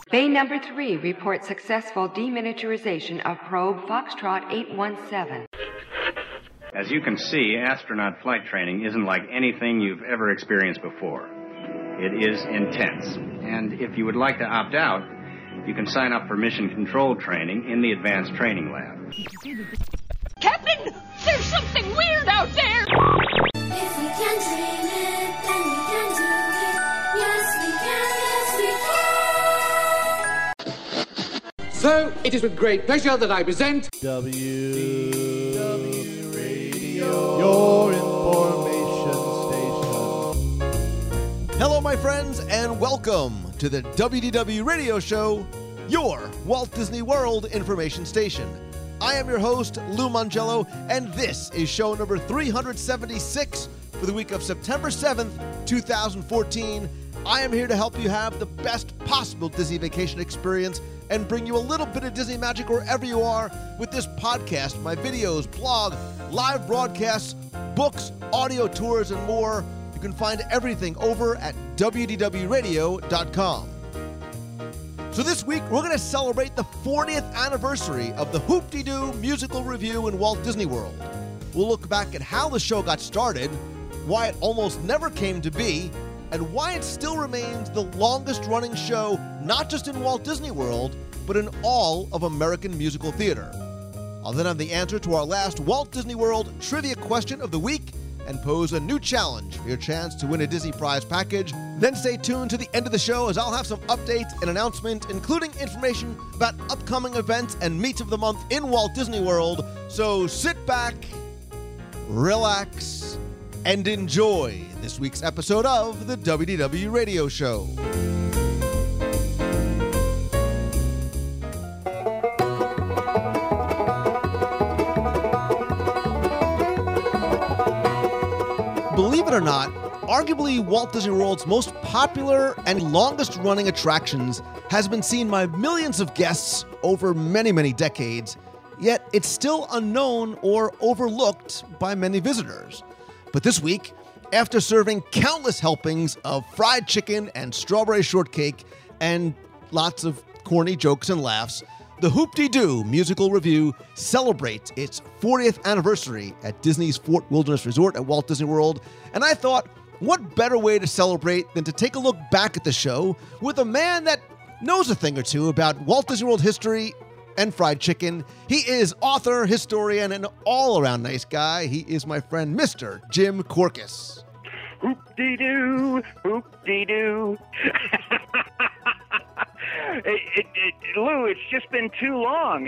Bay number 3 reports successful deminiaturization of probe Foxtrot 817. As you can see, astronaut flight training isn't like anything you've ever experienced before. It is intense. And if you would like to opt out, you can sign up for mission control training in the advanced training lab. Captain, there's something weird out there! If we can dream it, then we can do it. Yes, we can, yes, we can. So, it is with great pleasure that I present WDW Radio, your information station. Hello, my friends, and welcome to the WDW Radio Show, your Walt Disney World information station. I am your host, Lou Mongello, and this is show number 376 for the week of September 7th, 2014. I am here to help you have the best possible Disney vacation experience and bring you a little bit of Disney magic wherever you are with this podcast, my videos, blog, live broadcasts, books, audio tours, and more. You can find everything over at WDWRadio.com. So this week, we're going to celebrate the 40th anniversary of the Hoop-Dee-Doo musical review in Walt Disney World. We'll look back at how the show got started, why it almost never came to be, and why it still remains the longest-running show, not just in Walt Disney World, but in all of American musical theater. I'll then have the answer to our last Walt Disney World trivia question of the week and pose a new challenge for your chance to win a Disney Prize package. Then stay tuned to the end of the show as I'll have some updates and announcements, including information about upcoming events and meets of the month in Walt Disney World. So sit back, relax, and enjoy this week's episode of the WDW Radio Show. Believe it or not, arguably Walt Disney World's most popular and longest-running attractions has been seen by millions of guests over many, many decades, yet it's still unknown or overlooked by many visitors. But this week, after serving countless helpings of fried chicken and strawberry shortcake and lots of corny jokes and laughs, the Hoop-Dee-Doo musical review celebrates its 40th anniversary at Disney's Fort Wilderness Resort at Walt Disney World, and I thought, what better way to celebrate than to take a look back at the show with a man that knows a thing or two about Walt Disney World history and fried chicken. He is author, historian, and all-around nice guy. He is my friend, Mr. Jim Korkis. Hoop-dee-doo, hoop-dee-doo. Lou, it's just been too long.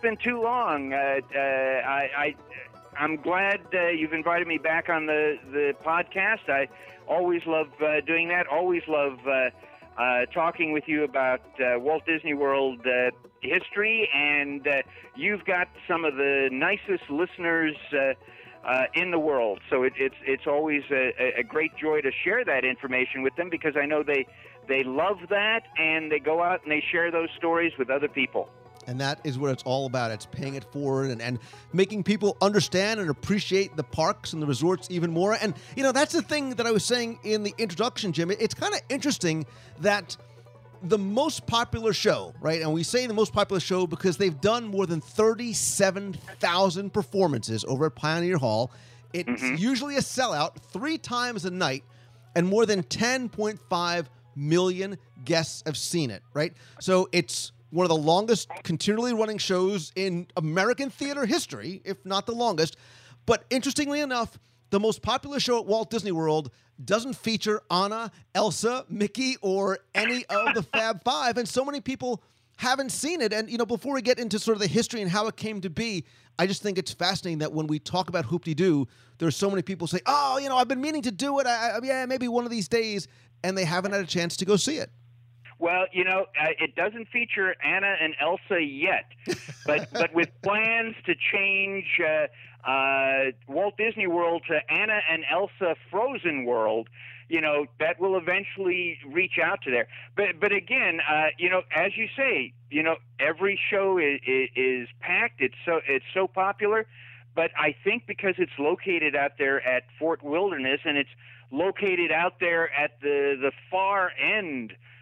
I'm glad you've invited me back on the podcast. I always love doing that. Always love talking with you about Walt Disney World history, and you've got some of the nicest listeners in the world. So it's always a great joy to share that information with them, because I know they love that, and they go out and they share those stories with other people. And that is what it's all about. It's paying it forward and making people understand and appreciate the parks and the resorts even more. And, you know, that's the thing that I was saying in the introduction, Jim. It's kind of interesting that the most popular show, right? And we say the most popular show because they've done more than 37,000 performances over at Pioneer Hall. It's usually a sellout 3 times a night, and more than 10.5 million guests have seen it, right? So it's one of the longest continually running shows in American theater history, if not the longest. But interestingly enough, the most popular show at Walt Disney World doesn't feature Anna, Elsa, Mickey, or any of the Fab Five, and so many people haven't seen it. And, you know, before we get into sort of the history and how it came to be, I just think it's fascinating that when we talk about Hoop-Dee-Doo, there's so many people say, oh, you know, I've been meaning to do it. Yeah, maybe one of these days, and they haven't had a chance to go see it. Well, you know, it doesn't feature Anna and Elsa yet, but with plans to change Walt Disney World to Anna and Elsa Frozen World, you know, that will eventually reach out to there. But again, you know, as you say, you know, every show is packed. It's so popular. But I think because it's located out there at Fort Wilderness, and it's located out there at the far end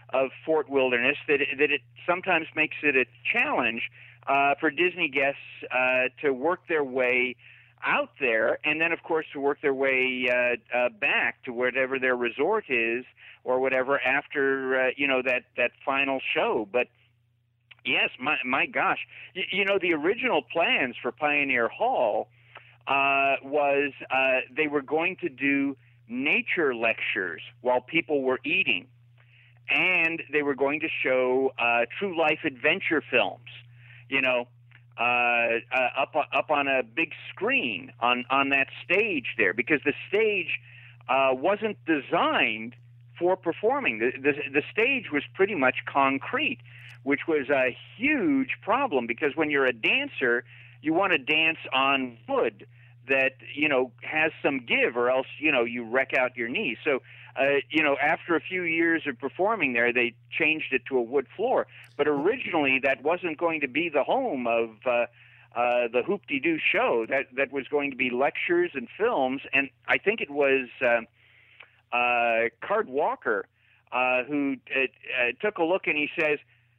Fort Wilderness that it sometimes makes it a challenge for Disney guests to work their way out there, and then of course to work their way back to whatever their resort is or whatever after that final show. But yes, my gosh, the original plans for Pioneer Hall was they were going to do nature lectures while people were eating, and they were going to show true life adventure films, up on a big screen on that stage there, because the stage wasn't designed for performing. The stage was pretty much concrete, which was a huge problem, because when you're a dancer, you want to dance on wood that has some give, or else you wreck out your knees. So after a few years of performing there, they changed it to a wood floor. But originally, that wasn't going to be the home of the Hoop-de-Doo show. That was going to be lectures and films. And I think it was Card Walker who took a look, and he says,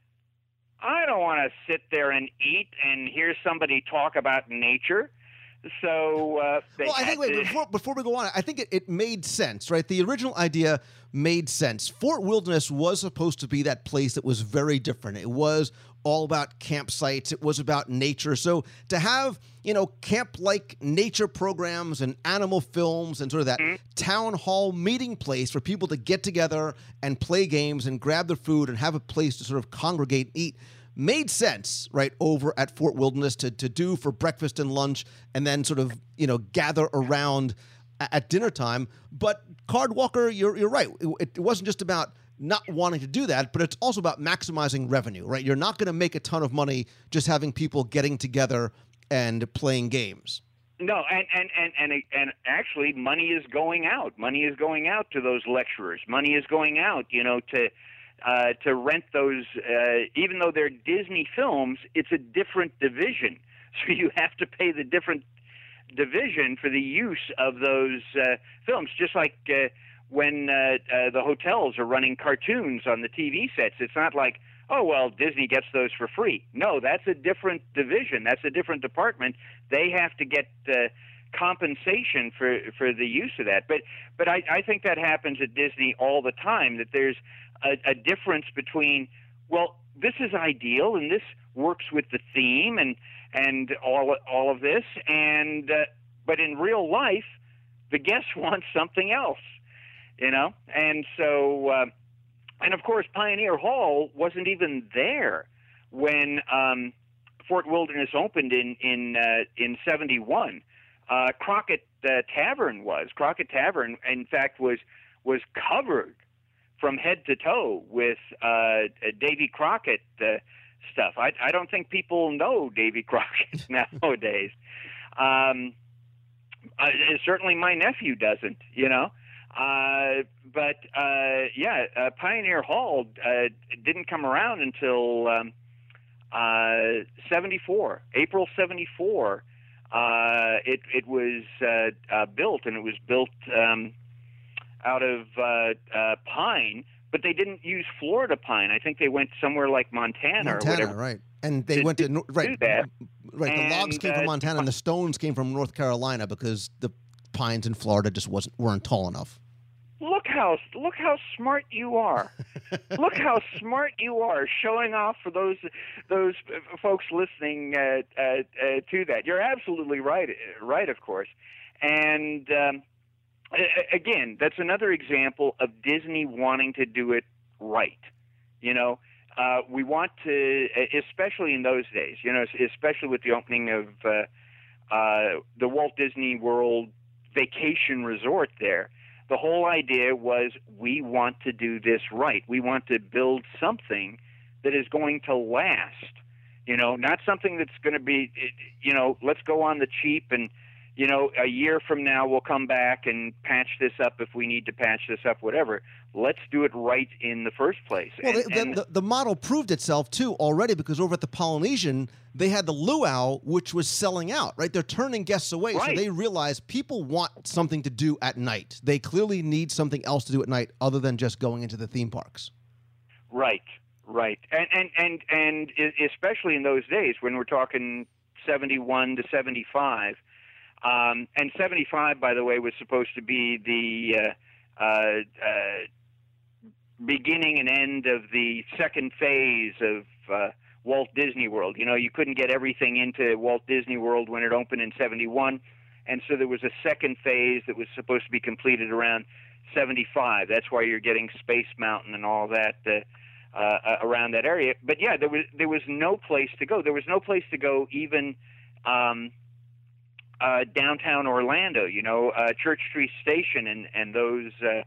I don't want to sit there and eat and hear somebody talk about nature. So I think before we go on, I think it made sense, right? The original idea made sense. Fort Wilderness was supposed to be that place that was very different. It was all about campsites. It was about nature. So to have, camp-like nature programs and animal films and sort of that town hall meeting place for people to get together and play games and grab their food and have a place to sort of congregate and eat made sense, right, over at Fort Wilderness to do for breakfast and lunch, and then sort of, gather around at dinner time. But Card Walker, you're right. It wasn't just about not wanting to do that, but it's also about maximizing revenue, right? You're not going to make a ton of money just having people getting together and playing games. No, and actually, money is going out. Money is going out to those lecturers. Money is going out, to rent those. Even though they're Disney films, it's a different division, so you have to pay the different division for the use of those films. Just like when the hotels are running cartoons on the TV sets, it's not like, oh, well, Disney gets those for free. No, that's a different division. That's a different department. They have to get compensation for the use of that. But I think that happens at Disney all the time, that there's a difference between, well, this is ideal and this works with the theme and all of this, and but in real life, the guests want something else, and so and of course, Pioneer Hall wasn't even there when Fort Wilderness opened in '71. Crockett Tavern was. Crockett Tavern, in fact, was covered from head to toe with Davy Crockett stuff. I don't think people know Davy Crockett nowadays. Certainly my nephew doesn't, But Pioneer Hall didn't come around until 74, April 74. It was built, and it was built out of pine, but they didn't use Florida pine. I think they went somewhere like Montana or whatever. Right? And they went to right. That. Right, the logs came from Montana, and the stones came from North Carolina because the pines in Florida just weren't tall enough. Look how smart you are. Look how smart you are, showing off for those folks listening to that. You're absolutely right, of course. And again, that's another example of Disney wanting to do it right. We want to, especially in those days, especially with the opening of the Walt Disney World Vacation Resort there. The whole idea was, we want to do this right. We want to build something that is going to last, not something that's going to be, let's go on the cheap and, a year from now we'll come back and patch this up if we need to patch this up, whatever. Let's do it right in the first place. Well, the model proved itself, too, already, because over at the Polynesian, they had the luau, which was selling out, right? They're turning guests away, right. So they realize people want something to do at night. They clearly need something else to do at night other than just going into the theme parks. Right, right, and especially in those days when we're talking 71 to 75, and 75, by the way, was supposed to be the beginning and end of the second phase of Walt Disney World. You know, you couldn't get everything into Walt Disney World when it opened in 71, and so there was a second phase that was supposed to be completed around 75. That's why you're getting Space Mountain and all that around that area. But yeah, there was no place to go. There was no place to go even downtown Orlando. You know, Church Street Station and those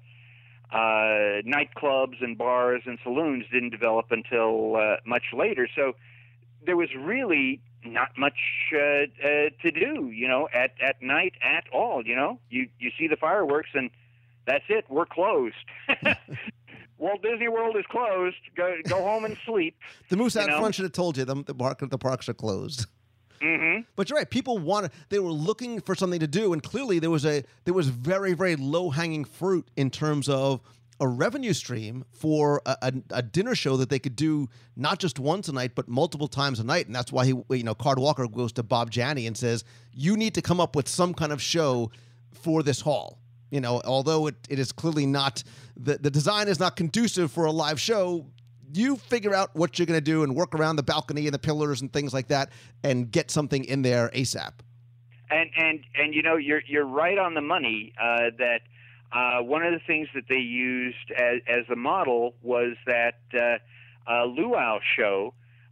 nightclubs and bars and saloons didn't develop until much later. So there was really not much to do, you know, at night at all. You know, you see the fireworks and that's it. We're closed. Walt Disney World is closed. Go home and sleep. The moose out front should have told you the parks are closed. Mm-hmm. But you're right. People they were looking for something to do, and clearly there was very, very low hanging fruit in terms of a revenue stream for a dinner show that they could do not just once a night but multiple times a night. And that's why Card Walker goes to Bob Janney and says, "You need to come up with some kind of show for this hall." You know, although it is clearly not the design is not conducive for a live show. You figure out what you're going to do and work around the balcony and the pillars and things like that, and get something in there ASAP. And you know, you're right on the money. That one of the things that they used as a model was that luau show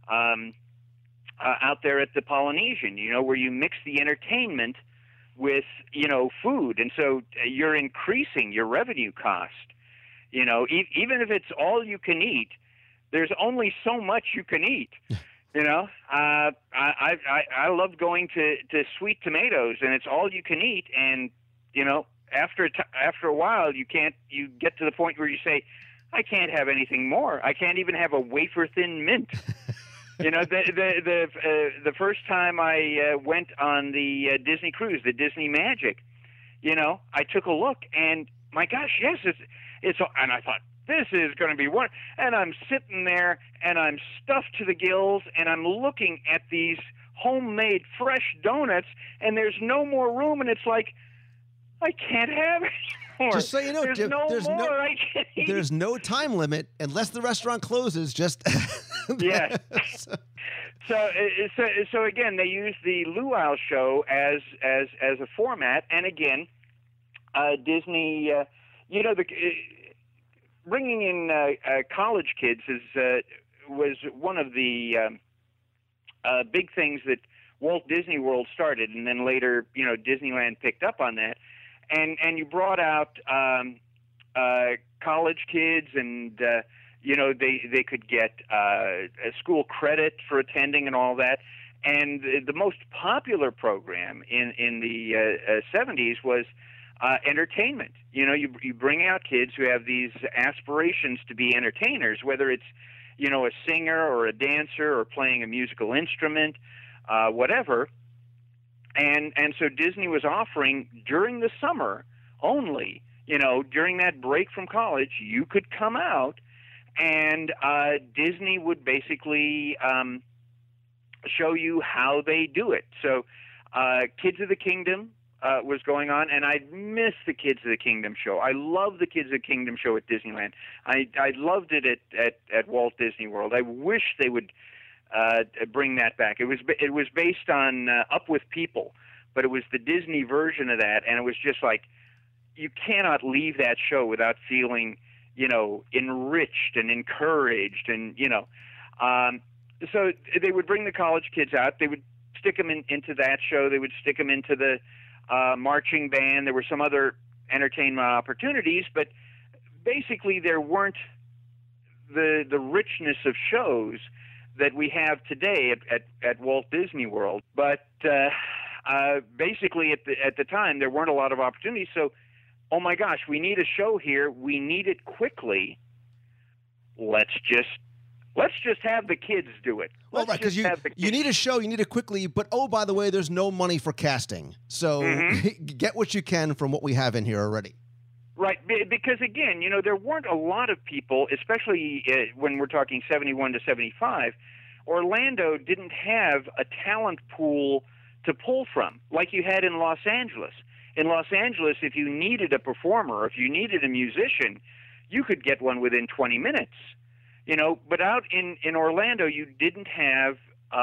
out there at the Polynesian. You know, where you mix the entertainment with food, and so you're increasing your revenue cost. You know, even if it's all you can eat. There's only so much you can eat, you know. I love going to Sweet Tomatoes, and it's all you can eat. And you know, after a while, you get to the point where you say, I can't have anything more. I can't even have a wafer thin mint. You know, the first time I went on the Disney cruise, the Disney Magic, you know, I took a look, and my gosh, yes, it's and I thought, this is going to be one. And I'm sitting there, and I'm stuffed to the gills, and I'm looking at these homemade fresh donuts, and there's no more room, and it's like, I can't have it anymore. Just so you know, there's Jim, no more I can eat. There's no time limit unless the restaurant closes. Just yeah. So again, they use the luau show as a format, and again, Disney, you know, bringing in college kids was one of the big things that Walt Disney World started, and then later, you know, Disneyland picked up on that, and you brought out college kids, and you know, they could get a school credit for attending and all that, and the most popular program in the 70s was entertainment. You know, you bring out kids who have these aspirations to be entertainers, whether it's, you know, a singer or a dancer or playing a musical instrument, whatever. And so Disney was offering during the summer only, you know, during that break from college, you could come out, and Disney would basically show you how they do it. So Kids of the Kingdom was going on, and I miss the Kids of the Kingdom show. I love the Kids of the Kingdom show at Disneyland. I loved it at Walt Disney World. I wish they would bring that back. It was based on Up with People, but it was the Disney version of that, and it was just like, you cannot leave that show without feeling, you know, enriched and encouraged, and you know. So they would bring the college kids out. They would stick them into that show. They would stick them into the marching band. There were some other entertainment opportunities, but basically there weren't the richness of shows that we have today at Walt Disney World. But basically at the time there weren't a lot of opportunities. So, oh my gosh, we need a show here. We need it quickly. Let's just have the kids do it. Well, right, because you need a show, you need it quickly, but oh, by the way, there's no money for casting. So get what you can from what we have in here already. Right, because again, there weren't a lot of people, especially when we're talking 71 to 75. Orlando didn't have a talent pool to pull from like you had in Los Angeles. In Los Angeles, if you needed a performer, or if you needed a musician, you could get one within 20 minutes. But out in Orlando, you didn't have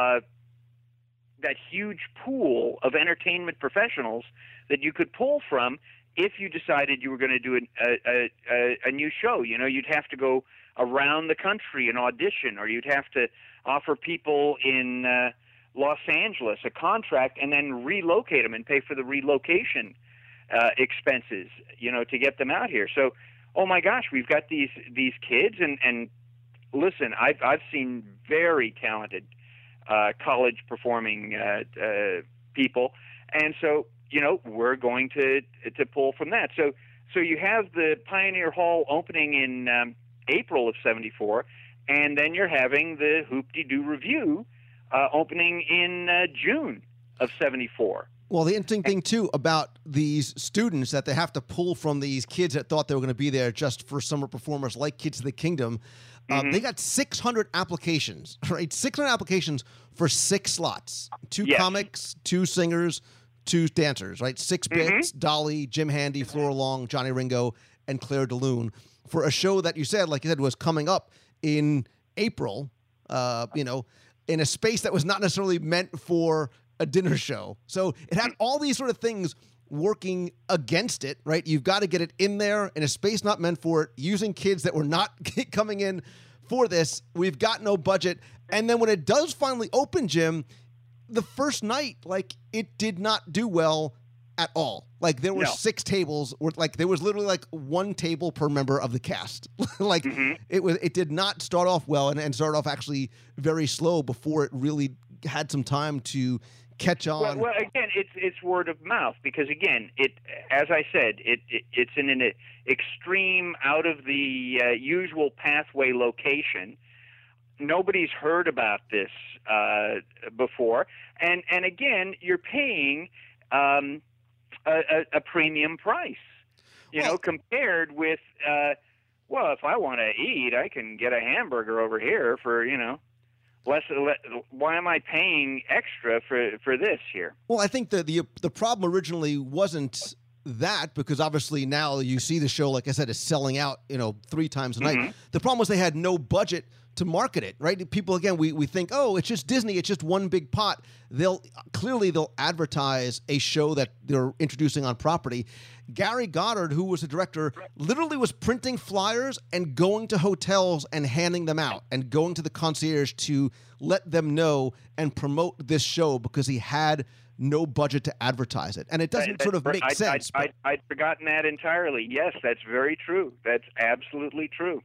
that huge pool of entertainment professionals that you could pull from if you decided you were going to do a new show. You'd have to go around the country and audition, or you'd have to offer people in Los Angeles a contract and then relocate them and pay for the relocation expenses, to get them out here. So, oh my gosh, we've got these kids, and listen, I've seen very talented college performing people, and so we're going to pull from that. So you have the Pioneer Hall opening in April of '74, and then you're having the Hoop-de-Doo Revue opening in June of '74. Well, the interesting thing, too, about these students that they have to pull from these kids that thought they were going to be there just for summer performers like Kids of the Kingdom, they got 600 applications, right? 600 applications for 6 slots. 2 comics, 2 singers, 2 dancers, right? 6 bits, Dolly, Jim Handy, Flora Long, Johnny Ringo, and Claire de Lune for a show that you said, was coming up in April, in a space that was not necessarily meant for a dinner show. So it had all these sort of things working against it, right? You've got to get it in there in a space not meant for it, using kids that were not coming in for this. We've got no budget. And then when it does finally open, Jim, the first night, it did not do well at all. There were 6 tables, there was literally 1 table per member of the cast. It did not start off well and started off actually very slow before it really had some time to catch on. Well, again, it's word of mouth, because again, as I said, it's in an extreme, out of the usual pathway location. Nobody's heard about this before, and again, you're paying a premium price, compared with if I want to eat, I can get a hamburger over here for less. Why am I paying extra for this here? Well, I think the problem originally wasn't that, because obviously now you see the show, like I said, is selling out 3 times a night. The problem was they had no budget to market it, right? People, again, we think, oh, it's just Disney, it's just one big pot. They'll advertise a show that they're introducing on property. Gary Goddard, who was the director, literally was printing flyers and going to hotels and handing them out and going to the concierge to let them know and promote this show, because he had no budget to advertise it. And it doesn't sort of make sense. I'd forgotten that entirely. Yes, that's very true. That's absolutely true.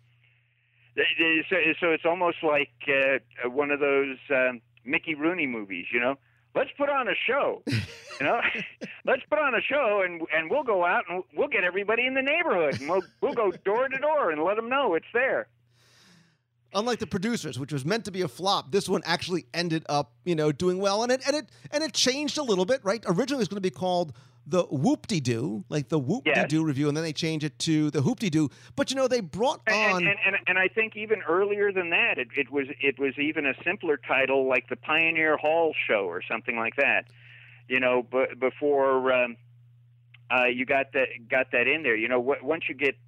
So it's almost like one of those Mickey Rooney movies, Let's put on a show, Let's put on a show, and we'll go out and we'll get everybody in the neighborhood, and we'll go door to door and let them know it's there. Unlike The Producers, which was meant to be a flop, this one actually ended up, doing well, and it changed a little bit, right? Originally, it was going to be called the Whoop-de-Doo, the Whoop-de-Doo Revue, and then they changed it to the Hoop-de-Doo. But they brought on, and I think even earlier than that, it was even a simpler title, like the Pioneer Hall Show or something like that. But before you got that in there, once you get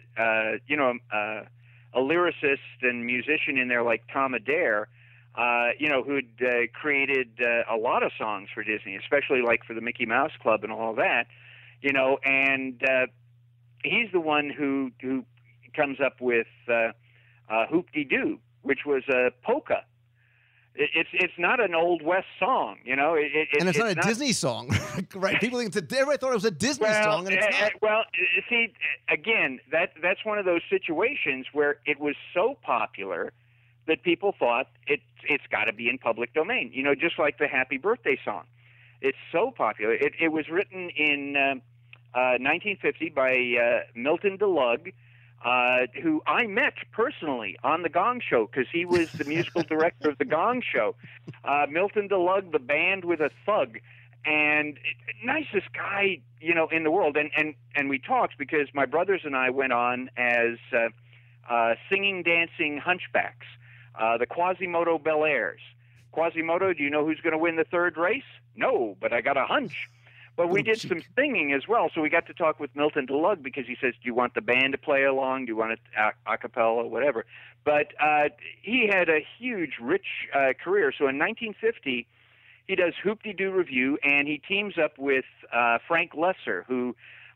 a lyricist and musician in there like Tom Adair, who'd created a lot of songs for Disney, especially for the Mickey Mouse Club and all that, and he's the one who comes up with Hoop-de-Doo, which was a polka. It's not an Old West song, and it's not a Disney song, right? People think everybody thought it was a Disney song, and it's not. Well, see, again, that's one of those situations where it was so popular that people thought it's got to be in public domain, just like the Happy Birthday song. It's so popular. It was written in 1950 by Milton DeLugg, who I met personally on The Gong Show, because he was the musical director of The Gong Show. Milton DeLugg, the band with a thug. and nicest guy, in the world. And we talked because my brothers and I went on as singing, dancing hunchbacks, the Quasimodo Bel-Airs. Quasimodo, do you know who's going to win the third race? No, but I got a hunch. But we did some singing as well, so we got to talk with Milton DeLugg because he says, do you want the band to play along? Do you want it a cappella, whatever? But he had a huge, rich career. So in 1950, he does Hoop-Dee-Doo Review, and he teams up with Frank Lesser, who,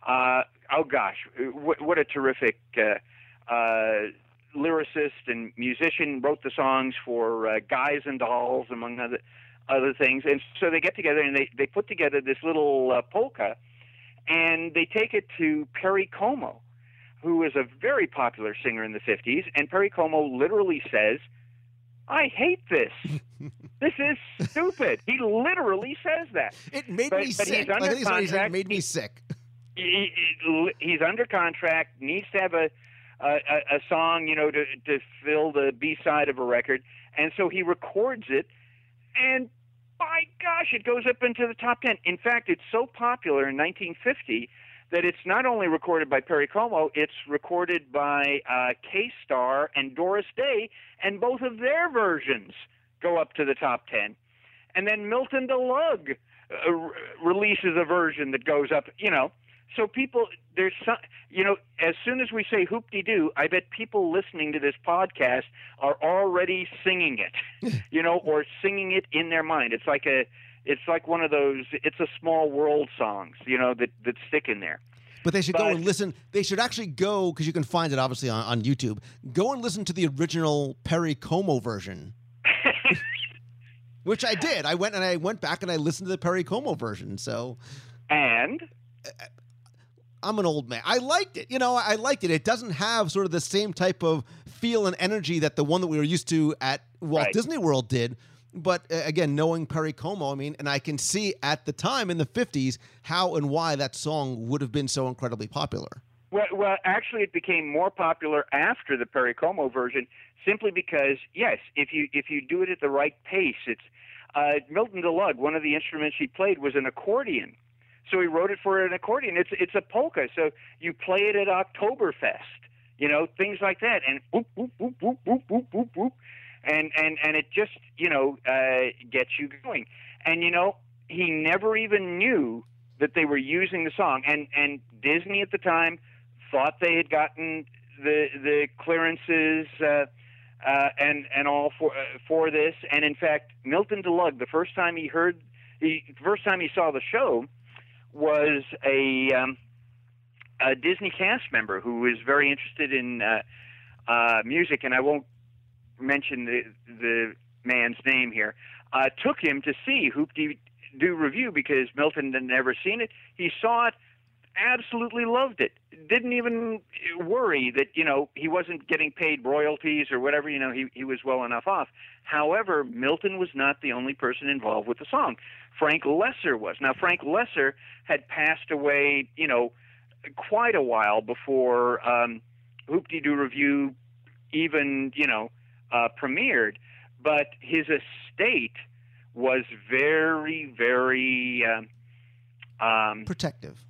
what a terrific lyricist and musician, wrote the songs for Guys and Dolls, among other things. And so they get together and they put together this little polka, and they take it to Perry Como, who was a very popular singer in the 50s. And Perry Como literally says, I hate this. This is stupid. He literally says that. It made me sick. He's under contract. It made me sick. He's under contract, needs to have a song, to fill the B-side of a record. And so he records it, and by gosh, it goes up into the top 10. In fact, it's so popular in 1950 that it's not only recorded by Perry Como, it's recorded by K-Star and Doris Day, and both of their versions go up to the top 10. And then Milton DeLugg releases a version that goes up, So people, there's some, as soon as we say Hoop-Dee-Doo, I bet people listening to this podcast are already singing it, or singing it in their mind. It's like one of those It's a Small World songs, that stick in there. But they should go and listen. They should actually go, because you can find it obviously on YouTube. Go and listen to the original Perry Como version. Which I did. I went back and I listened to the Perry Como version. So, and I'm an old man. I liked it. I liked it. It doesn't have sort of the same type of feel and energy that the one that we were used to at Walt Disney World did. But again, knowing Perry Como, and I can see at the time in the 50s how and why that song would have been so incredibly popular. Well, actually, it became more popular after the Perry Como version, simply because, yes, if you do it at the right pace, it's Milton DeLugg. One of the instruments he played was an accordion, so he wrote it for an accordion. It's a polka, so you play it at Oktoberfest, things like that, and whoop whoop whoop whoop whoop whoop whoop whoop. And it just, gets you going. And, he never even knew that they were using the song. And Disney at the time thought they had gotten the clearances and all for this. And, in fact, Milton DeLugg, the first time he saw the show was a Disney cast member who was very interested in music, and I won't mention the man's name here, took him to see Hoop-Dee-Doo Review because Milton had never seen it. He saw it, absolutely loved it. Didn't even worry that, he wasn't getting paid royalties or whatever, he was well enough off. However, Milton was not the only person involved with the song. Frank Lesser was. Now, Frank Lesser had passed away, quite a while before Hoop-Dee-Doo Review even, premiered, but his estate was very, very protective.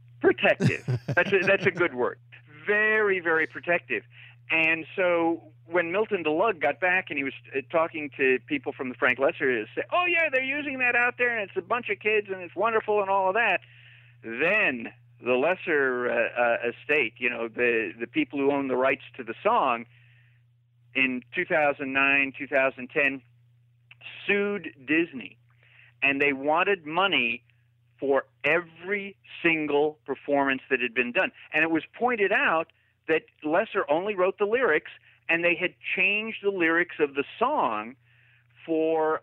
That's a good word. Very, very protective. And so when Milton DeLugg got back and he was talking to people from the Frank Lesser, say, "Oh yeah, they're using that out there, and it's a bunch of kids, and it's wonderful, and all of that." Then the Lesser estate, the people who own the rights to the song, in 2009, 2010, sued Disney, and they wanted money for every single performance that had been done. And it was pointed out that Lesser only wrote the lyrics, and they had changed the lyrics of the song for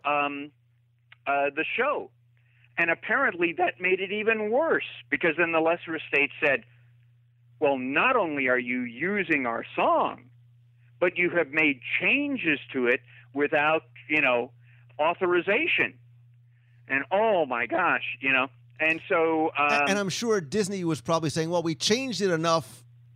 the show. And apparently that made it even worse, because then the Lesser estate said, well, not only are you using our song, but you have made changes to it without, authorization. And oh my gosh, and so... and I'm sure Disney was probably saying, well, we changed it enough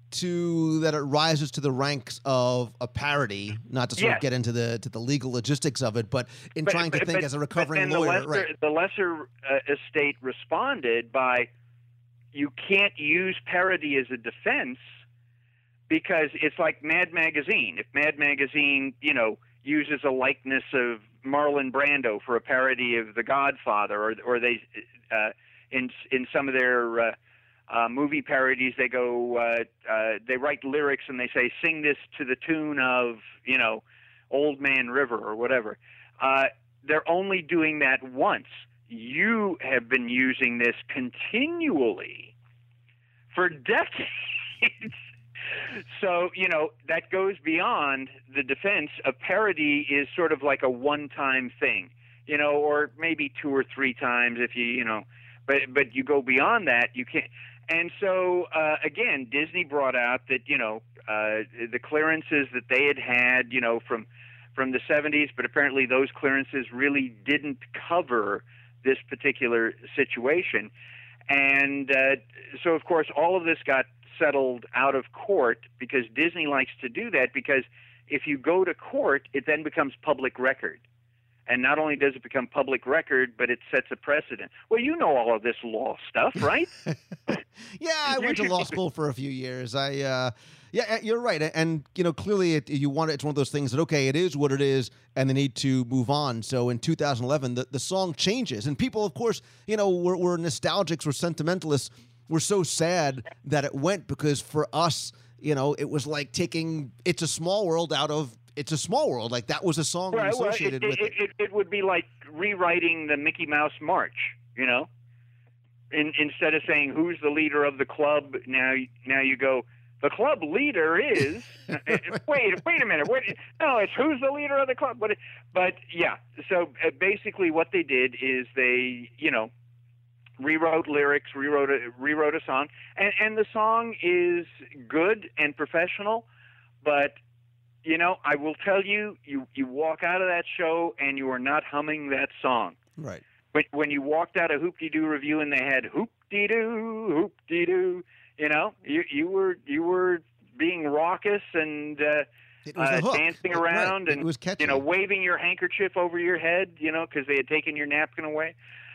that it rises to the ranks of a parody, not to sort of get into the legal logistics of it, but trying to think as a recovering lawyer. The lesser estate responded by, you can't use parody as a defense because it's like Mad Magazine. If Mad Magazine, uses a likeness of Marlon Brando for a parody of The Godfather, or they in some of their movie parodies, they go, they write lyrics and they say, sing this to the tune of, Old Man River or whatever. They're only doing that once. You have been using this continually for decades. So, that goes beyond the defense. A parody is sort of like a one-time thing, or maybe 2 or 3 times if but you go beyond that, you can't. And so, again, Disney brought out that, the clearances that they had, from the 70s, but apparently those clearances really didn't cover this particular situation. And so, of course, all of this got settled out of court because Disney likes to do that, because if you go to court, it then becomes public record. And not only does it become public record, but it sets a precedent. Well, you know all of this law stuff, right? Yeah, I went to law school for a few years. Yeah, you're right. And, clearly it's one of those things that, okay, it is what it is, and they need to move on. So in 2011, the song changes. And people, of course, we're nostalgics, we're sentimentalists. We're so sad that it went, because for us, it was like taking It's a Small World out of It's a Small World. Like, that was a song associated with it. It would be like rewriting the Mickey Mouse March, instead of saying, who's the leader of the club, now you go, the club leader is wait a minute. No, it's who's the leader of the club. But yeah, so basically what they did is they, rewrote lyrics, rewrote a song, and the song is good and professional, but I will tell you, you walk out of that show and you are not humming that song. Right. But when you walked out of Hoop-Dee-Doo Review and they had Hoop-Dee-Doo, Hoop-Dee-Doo, you were being raucous and dancing around, right. And it was catchy. waving your handkerchief over your head, because they had taken your napkin away,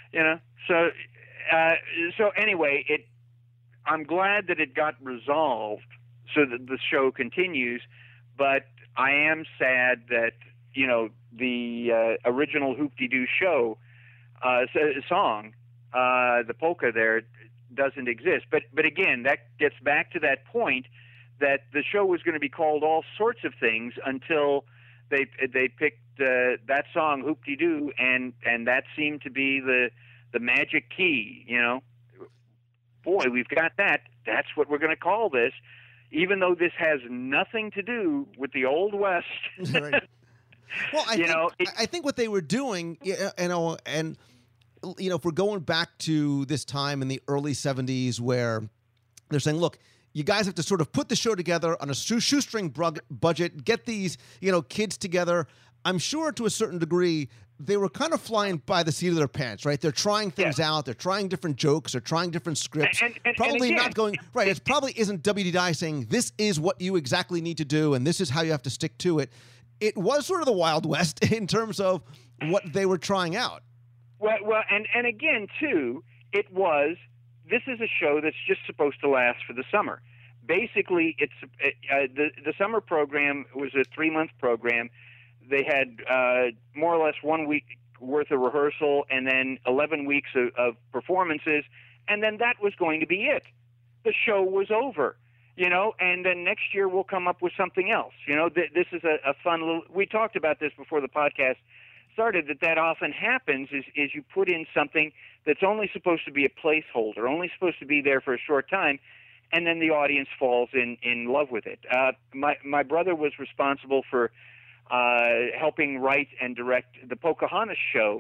So anyway, I'm glad that it got resolved so that the show continues, but I am sad that the original Hoop-Dee-Doo show song, the polka there, doesn't exist. But again, that gets back to that point that the show was going to be called all sorts of things until they picked that song Hoop-Dee-Doo, and that seemed to be the magic key. Boy, we've got that. That's what we're going to call this, even though this has nothing to do with the Old West. Right. Well, I think what they were doing, and if we're going back to this time in the early 70s where they're saying, look, you guys have to sort of put the show together on a shoestring budget, get these, kids together. I'm sure to a certain degree they were kind of flying by the seat of their pants, right? They're trying things out. They're trying different jokes. They're trying different scripts. Probably again, not going right. It probably isn't W.D. Dye saying this is what you exactly need to do and this is how you have to stick to it. It was sort of the Wild West in terms of what they were trying out. Well, and again too, this is a show that's just supposed to last for the summer. Basically, it's the summer program was a 3-month program. They had more or less 1 week worth of rehearsal and then 11 weeks of performances, and then that was going to be it. The show was over, and then next year we'll come up with something else. This is a fun little – we talked about this before the podcast started, that often happens is you put in something that's only supposed to be a placeholder, only supposed to be there for a short time, and then the audience falls in love with it. My brother was responsible for – helping write and direct the Pocahontas show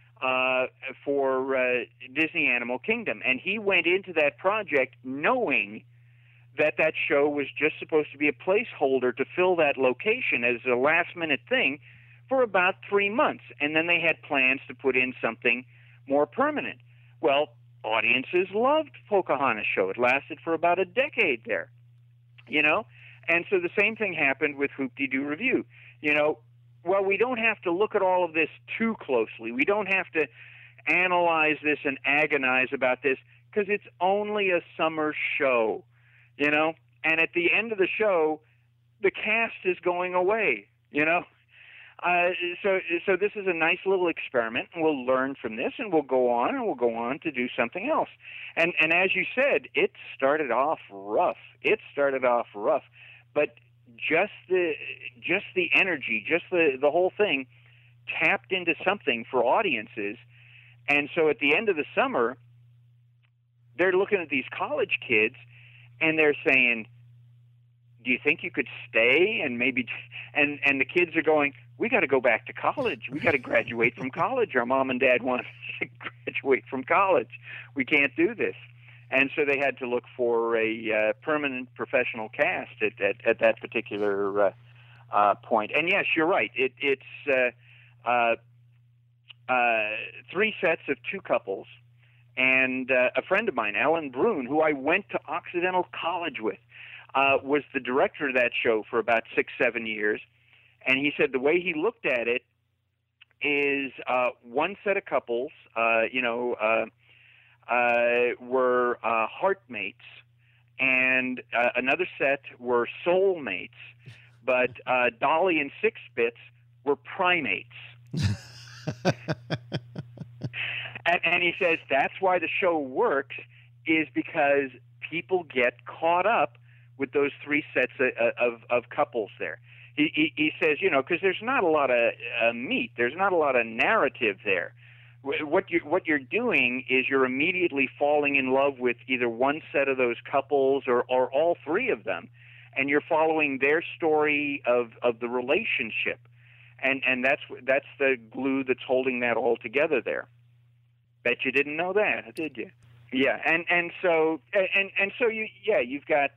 for Disney Animal Kingdom. And he went into that project knowing that show was just supposed to be a placeholder to fill that location as a last-minute thing for about 3 months. And then they had plans to put in something more permanent. Well, audiences loved Pocahontas show. It lasted for about a decade there. you know? And so the same thing happened with Hoop-Dee-Doo Review. You know, well, we don't have to look at all of this too closely. We don't have to analyze this and agonize about this because it's only a summer show, you know? And at the end of the show, the cast is going away, you know? So this is a nice little experiment, and we'll learn from this, and we'll go on to do something else. And as you said, it started off rough. But just the energy, just the whole thing tapped into something for audiences. And so at the end of the summer, they're looking at these college kids, and they're saying, do you think you could stay? And maybe, and the kids are going, we got to go back to college. We got to graduate from college. Our mom and dad want us to graduate from college. We can't do this. And so they had to look for a permanent professional cast at that particular point. And yes, you're right. It's 3 sets of 2 couples. And a friend of mine, Alan Brune, who I went to Occidental College with, was the director of that show for about 6-7 years. And he said the way he looked at it is 1 set of couples, were heartmates, and another set were soulmates, but Dolly and Six Bits were primates. and he says that's why the show works, is because people get caught up with those 3 sets of couples there. He says, you know, because there's not a lot of meat, there's not a lot of narrative there. What you're doing is you're immediately falling in love with either 1 set of those couples or all 3 of them, and you're following their story of the relationship, and that's the glue that's holding that all together there. Bet you didn't know that, did you? Yeah, and so you've got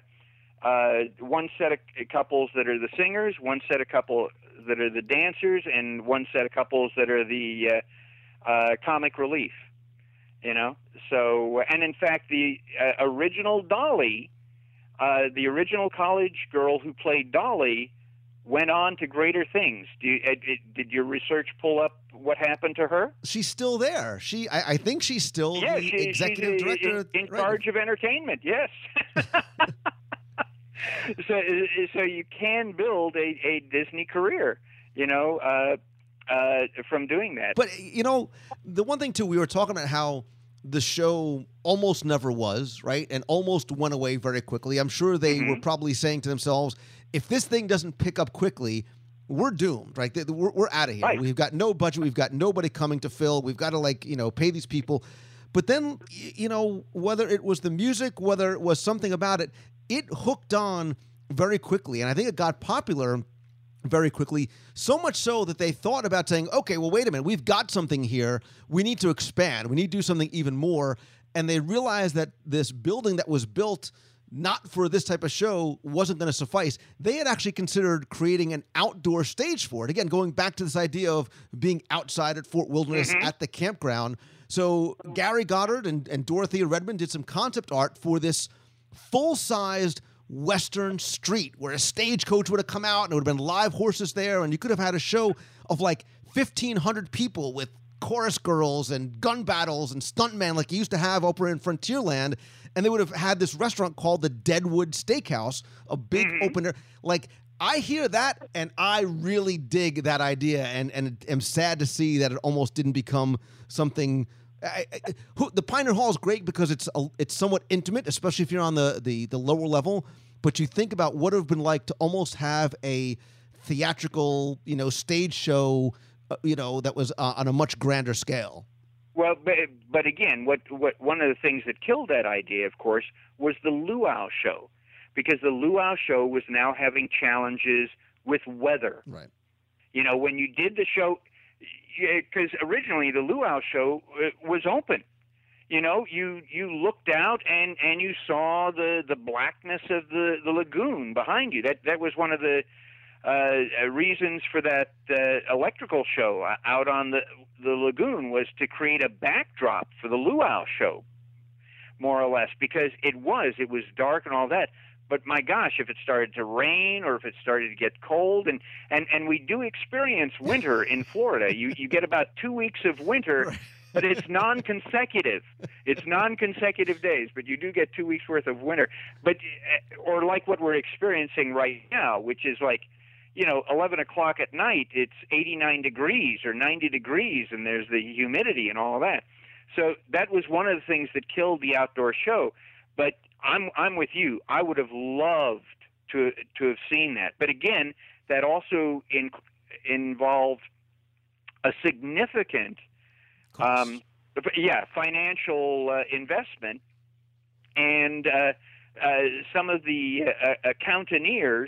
1 set of couples that are the singers, 1 set of couples that are the dancers, and 1 set of couples that are the comic relief, you know. So, and in fact, the original Dolly, the original college girl who played Dolly, went on to greater things. Did your research pull up what happened to her? She's still there. I think she's still the executive director in charge of entertainment. Yes. So you can build a Disney career, you know, from doing that. But, you know, the one thing, too, we were talking about how the show almost never was, right, and almost went away very quickly. I'm sure they were probably saying to themselves, if this thing doesn't pick up quickly, we're doomed, right? We're out of here. Right. We've got no budget. We've got nobody coming to fill. We've got to, pay these people. But then, whether it was the music, whether it was something about it, it hooked on very quickly. And I think it got popular very quickly, so much so that they thought about saying, okay, well, wait a minute, we've got something here. We need to expand. We need to do something even more. And they realized that this building that was built not for this type of show wasn't going to suffice. They had actually considered creating an outdoor stage for it. Again, going back to this idea of being outside at Fort Wilderness at the campground. So Gary Goddard and Dorothea Redmond did some concept art for this full-sized Western street where a stagecoach would have come out and there would have been live horses there, and you could have had a show of like 1,500 people with chorus girls and gun battles and stuntmen like you used to have over in Frontierland, and they would have had this restaurant called the Deadwood Steakhouse, a big open air. Like, I hear that, and I really dig that idea, and am sad to see that it almost didn't become something. The Pioneer Hall is great because it's somewhat intimate, especially if you're on the lower level. But you think about what it would have been like to almost have a theatrical, stage show, that was on a much grander scale. Well, but again, what one of the things that killed that idea, of course, was the Luau show, because the Luau show was now having challenges with weather. Right. When you did the show, because originally the Luau show was open. You looked out and you saw the blackness of the lagoon behind you. That was one of the reasons for that electrical show out on the lagoon, was to create a backdrop for the Luau show, more or less, because it was dark and all that. But my gosh, if it started to rain or if it started to get cold, and we do experience winter in Florida. You get about 2 weeks of winter, but it's non-consecutive. It's non-consecutive days, but you do get 2 weeks worth of winter. But or like what we're experiencing right now, which is like, 11 o'clock at night, it's 89 degrees or 90 degrees, and there's the humidity and all of that. So that was one of the things that killed the outdoor show. But I'm with you. I would have loved to have seen that. But again, that also involved a significant, financial investment, and some of the accountants,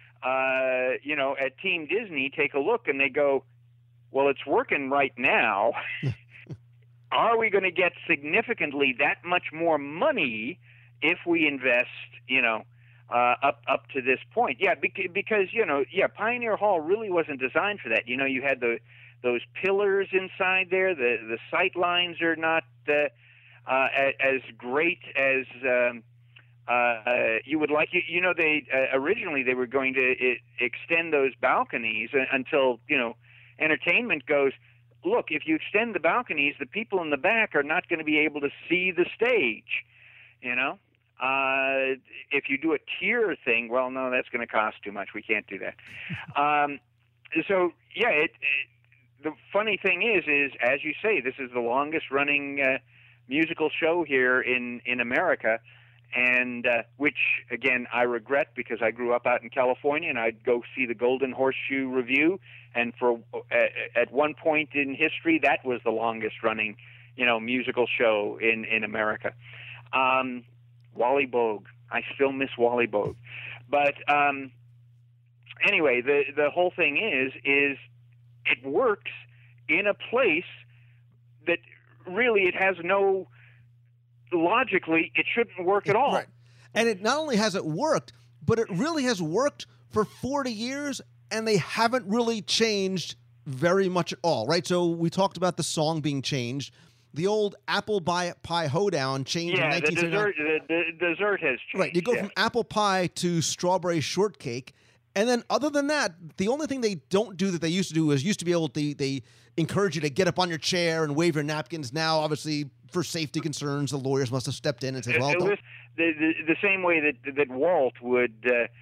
at Team Disney take a look and they go, well, it's working right now. Are we going to get significantly that much more money if we invest, up to this point? Yeah, because Pioneer Hall really wasn't designed for that. You had those pillars inside there. The sight lines are not as great as you would like. They originally they were going to extend those balconies until entertainment goes, look, if you extend the balconies, the people in the back are not going to be able to see the stage. If you do a tier thing, well, no, that's going to cost too much. We can't do that. The funny thing is, as you say, this is the longest running musical show here in America, and which, again, I regret because I grew up out in California, and I'd go see the Golden Horseshoe Revue, and at one point in history, that was the longest running, musical show in America. Wally Bogue. I still miss Wally Bogue. But anyway, the whole thing is it works in a place that really it has no, logically, it shouldn't work at all. Right. And it not only has it worked, but it really has worked for 40 years, and they haven't really changed very much at all, right? So we talked about the song being changed. The old apple pie hoedown changed in 1979. The dessert has changed. Right, you go from apple pie to strawberry shortcake, and then other than that, the only thing they don't do that they used to do is be able to they encourage you to get up on your chair and wave your napkins. Now, obviously, for safety concerns, the lawyers must have stepped in and said, "Well, the same way that Walt would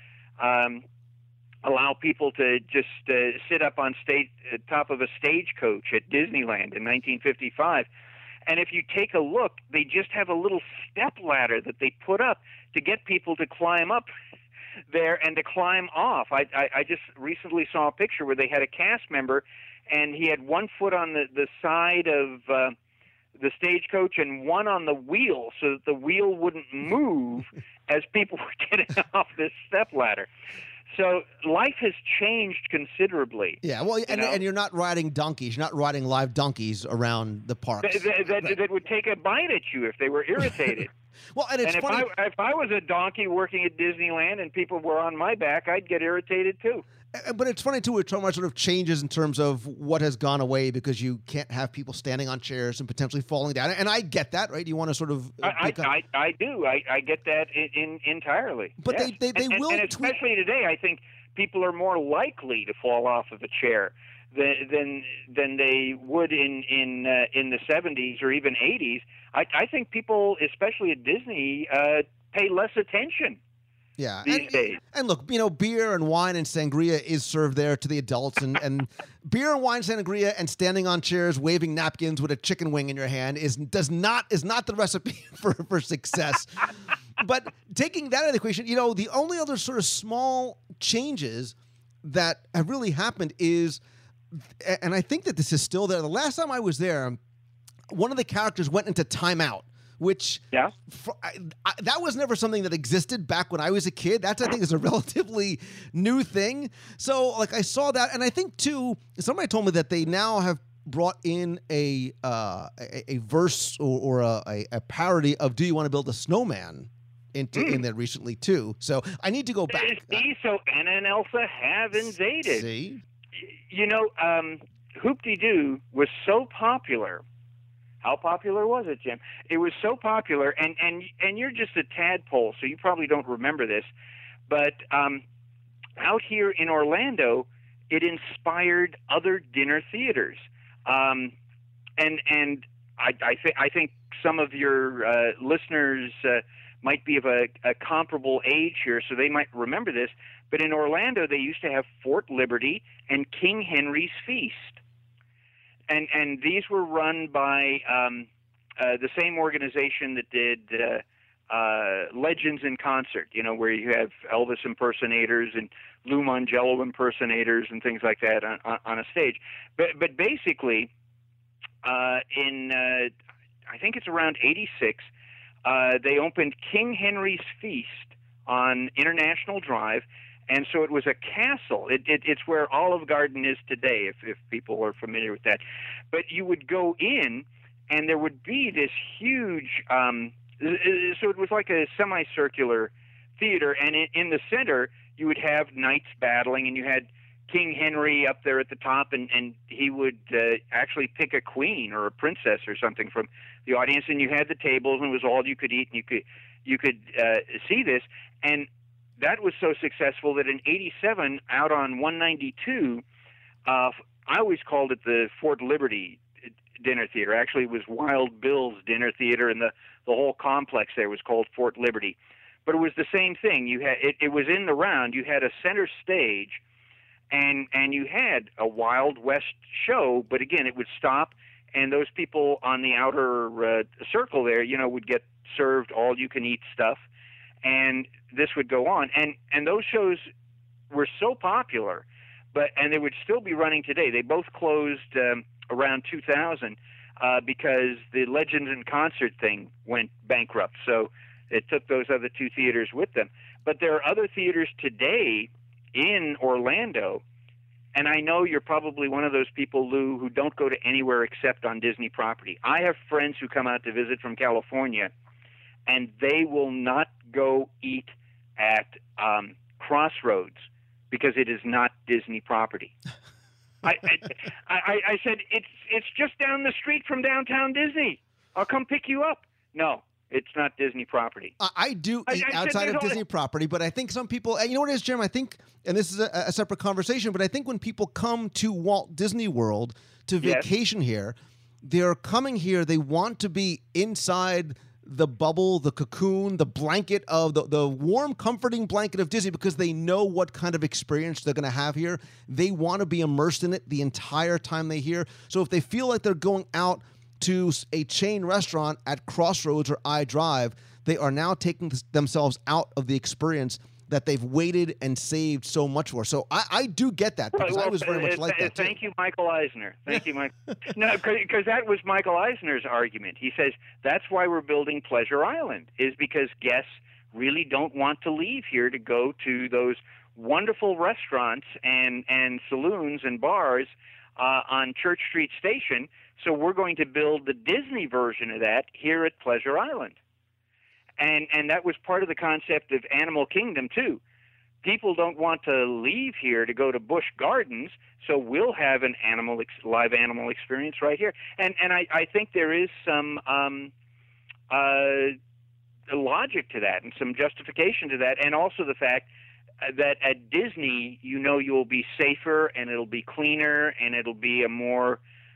allow people to just sit up on top of a stagecoach at Disneyland in 1955." And if you take a look, they just have a little step ladder that they put up to get people to climb up there and to climb off. I just recently saw a picture where they had a cast member, and he had one foot on the side of the stagecoach and one on the wheel so that the wheel wouldn't move as people were getting off this step ladder. So life has changed considerably. Yeah, well, and you're not riding donkeys. You're not riding live donkeys around the parks. That would take a bite at you if they were irritated. Well, and it's funny. If I was a donkey working at Disneyland and people were on my back, I'd get irritated too. But it's funny, too, we're talking about sort of changes in terms of what has gone away because you can't have people standing on chairs and potentially falling down. And I get that, right? You want to sort of... I do. I get that entirely. But yes. they will... And especially today, I think people are more likely to fall off of a chair than they would in the 70s or even 80s. I think people, especially at Disney, pay less attention. Yeah, these days. And look, beer and wine and sangria is served there to the adults, and beer and wine, sangria, and standing on chairs, waving napkins with a chicken wing in your hand is not the recipe for success. But taking that out of the equation, the only other sort of small changes that have really happened is, and I think that this is still there. The last time I was there, one of the characters went into timeout. Which that was never something that existed back when I was a kid. That, I think, is a relatively new thing. So, like, I saw that, and I think too, somebody told me that they now have brought in a verse or a parody of "Do You Want to Build a Snowman?" in there recently too. So I need to go back. So Anna and Elsa have invaded. See, Hoop-Dee-Doo was so popular How popular was it, Jim? It was so popular, and you're just a tadpole, so you probably don't remember this, but out here in Orlando, it inspired other dinner theaters, and I think some of your listeners might be of a comparable age here, so they might remember this. But in Orlando, they used to have Fort Liberty and King Henry's Feast. And these were run by the same organization that did Legends in Concert, where you have Elvis impersonators and Lou Mongello impersonators and things like that on a stage. But basically, in I think it's around 86, they opened King Henry's Feast on International Drive. And so it was a castle. It's where Olive Garden is today, if people are familiar with that. But you would go in, and there would be this huge so it was like a semicircular theater. And in the center, you would have knights battling, and you had King Henry up there at the top, and he would actually pick a queen or a princess or something from the audience. And you had the tables, and it was all you could eat, and you could see this. And that was so successful that in 87, out on 192, I always called it the Fort Liberty Dinner Theater. Actually, it was Wild Bill's Dinner Theater, and the whole complex there was called Fort Liberty. But it was the same thing. You had it was in the round. You had a center stage, and you had a Wild West show. But again, it would stop, and those people on the outer circle there, would get served all-you-can-eat stuff. And this would go on, and those shows were so popular, and they would still be running today. They both closed around 2000 because the Legends in Concert thing went bankrupt. So it took those other two theaters with them. But there are other theaters today in Orlando, and I know you're probably one of those people, Lou, who don't go to anywhere except on Disney property. I have friends who come out to visit from California, and they will not go eat at Crossroads because it is not Disney property. I said, it's just down the street from downtown Disney. I'll come pick you up. No, it's not Disney property. I do eat outside of Disney property, but I think some people, and you know what it is, Jim? I think, and this is a separate conversation, but I think when people come to Walt Disney World to vacation here, they're coming here, they want to be inside the bubble, the cocoon, the blanket of the warm, comforting blanket of Disney, because they know what kind of experience they're going to have here. They want to be immersed in it the entire time they're here. So if they feel like they're going out to a chain restaurant at Crossroads or iDrive, they are now taking themselves out of the experience that they've waited and saved so much for. So I do get that, because I was very much like that too. Thank you, Michael Eisner. Thank you, Mike. No, because that was Michael Eisner's argument. He says that's why we're building Pleasure Island, is because guests really don't want to leave here to go to those wonderful restaurants and saloons and bars on Church Street Station. So we're going to build the Disney version of that here at Pleasure Island. And that was part of the concept of Animal Kingdom, too. People don't want to leave here to go to Busch Gardens, so we'll have an live animal experience right here. And I think there is some logic to that and some justification to that, and also the fact that at Disney, you'll be safer, and it'll be cleaner, and it'll be a more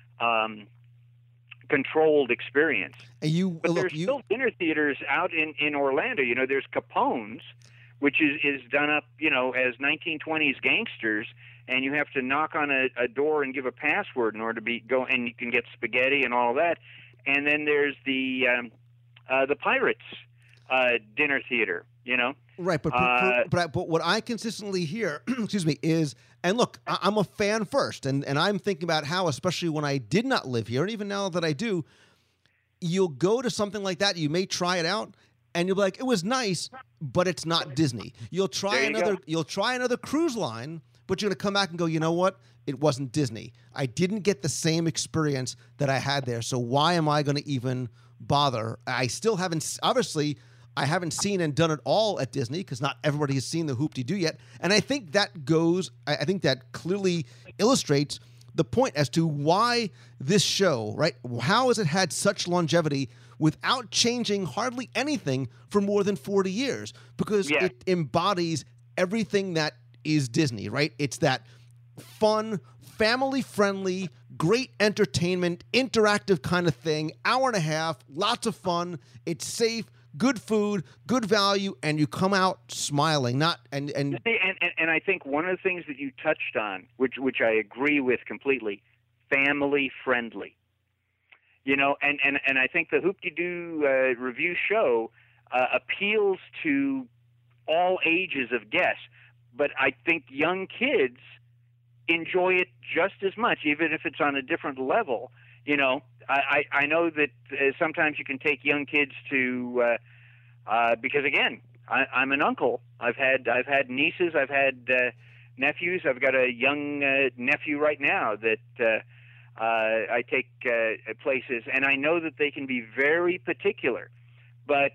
controlled experience. But there's still dinner theaters out in Orlando. There's Capone's, which is done up, as 1920s gangsters, and you have to knock on a door and give a password in order to go, and you can get spaghetti and all that. And then there's the Pirates dinner theater. Right, but what I consistently hear, excuse me, is, and look, I'm a fan first, and I'm thinking about how, especially when I did not live here, and even now that I do, you'll go to something like that, you may try it out, and you'll be like, it was nice, but it's not Disney. You'll try another cruise line, but you're going to come back and go, you know what? It wasn't Disney. I didn't get the same experience that I had there, so why am I going to even bother? I still haven't, obviously, I haven't seen and done it all at Disney, because not everybody has seen the Hoop-Dee-Doo yet. And I think that clearly illustrates the point as to why this show, right? How has it had such longevity without changing hardly anything for more than 40 years? Because it embodies everything that is Disney, right? It's that fun, family-friendly, great entertainment, interactive kind of thing, hour and a half, lots of fun, it's safe, good food, good value, and you come out smiling. And I think one of the things that you touched on, which I agree with completely, family friendly. You know, and I think the Hoop-Dee-Doo review show appeals to all ages of guests, but I think young kids enjoy it just as much, even if it's on a different level. You know, I know that sometimes you can take young kids to because again, I'm an uncle. I've had nieces, I've had nephews. I've got a young nephew right now that I take places, and I know that they can be very particular. But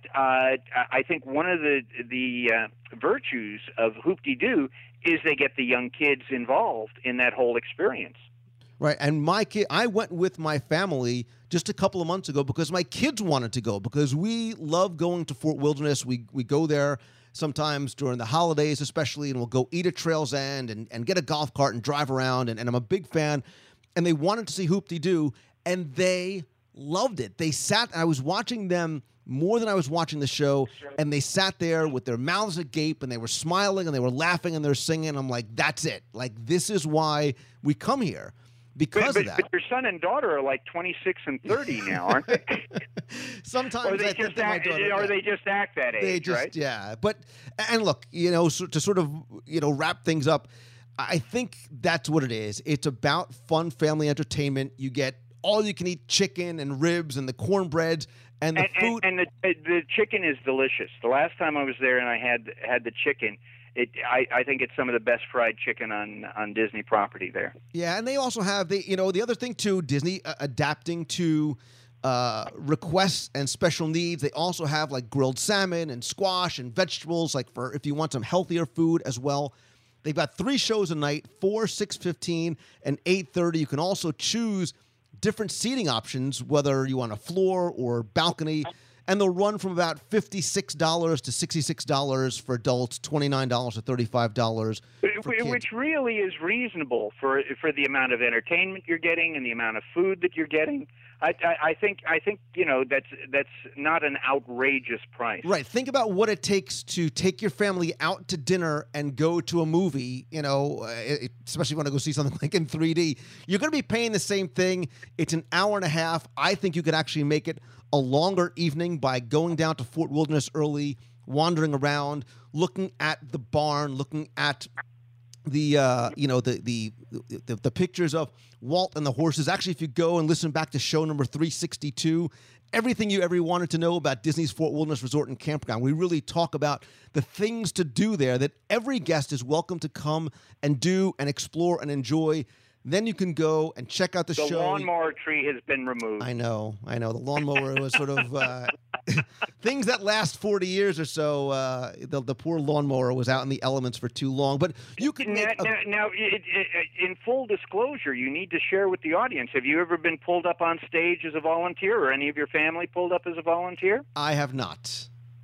I think one of the virtues of Hoop-Dee-Doo is they get the young kids involved in that whole experience. Right, and I went with my family just a couple of months ago because my kids wanted to go, because we love going to Fort Wilderness. We go there sometimes during the holidays especially, and we'll go eat at Trails End and get a golf cart and drive around, and I'm a big fan. And they wanted to see Hoop-Dee-Doo, and they loved it. They sat, I was watching them more than I was watching the show, and they sat there with their mouths agape, and they were smiling, and they were laughing, and they're singing. I'm like, that's it. Like, this is why we come here, because of that. But your son and daughter are like 26 and 30 now, aren't they? Sometimes I think that my daughter... Or they just act that age, right? Yeah. But, and look, you know, so to sort of, you know, wrap things up, I think that's what it is. It's about fun family entertainment. You get all-you-can-eat chicken and ribs and the cornbread and the food. And the chicken is delicious. The last time I was there and I had the chicken, I think it's some of the best fried chicken on Disney property there. Yeah, and they also have the other thing too, Disney adapting to requests and special needs. They also have like grilled salmon and squash and vegetables, like for if you want some healthier food as well. They've got 3 shows a night, 4, 6:15, and 8:30. You can also choose different seating options, whether you want a floor or balcony, and they'll run from about $56 to $66 for adults, $29 to $35 for kids. Which really is reasonable for the amount of entertainment you're getting and the amount of food that you're getting. I think you know that's not an outrageous price. Right. Think about what it takes to take your family out to dinner and go to a movie. You know, especially if you want to go see something like in 3D. You're going to be paying the same thing. It's an hour and a half. I think you could actually make it a longer evening by going down to Fort Wilderness early, wandering around, looking at the barn, looking at the pictures of Walt and the horses. Actually, if you go and listen back to show number 362, everything you ever wanted to know about Disney's Fort Wilderness Resort and Campground, we really talk about the things to do there that every guest is welcome to come and do and explore and enjoy. Then you can go and check out the show. The lawnmower tree has been removed. I know. The lawnmower was sort of things that last 40 years or so. The poor lawnmower was out in the elements for too long. But you can now, in full disclosure, you need to share with the audience. Have you ever been pulled up on stage as a volunteer, or any of your family pulled up as a volunteer? I have not.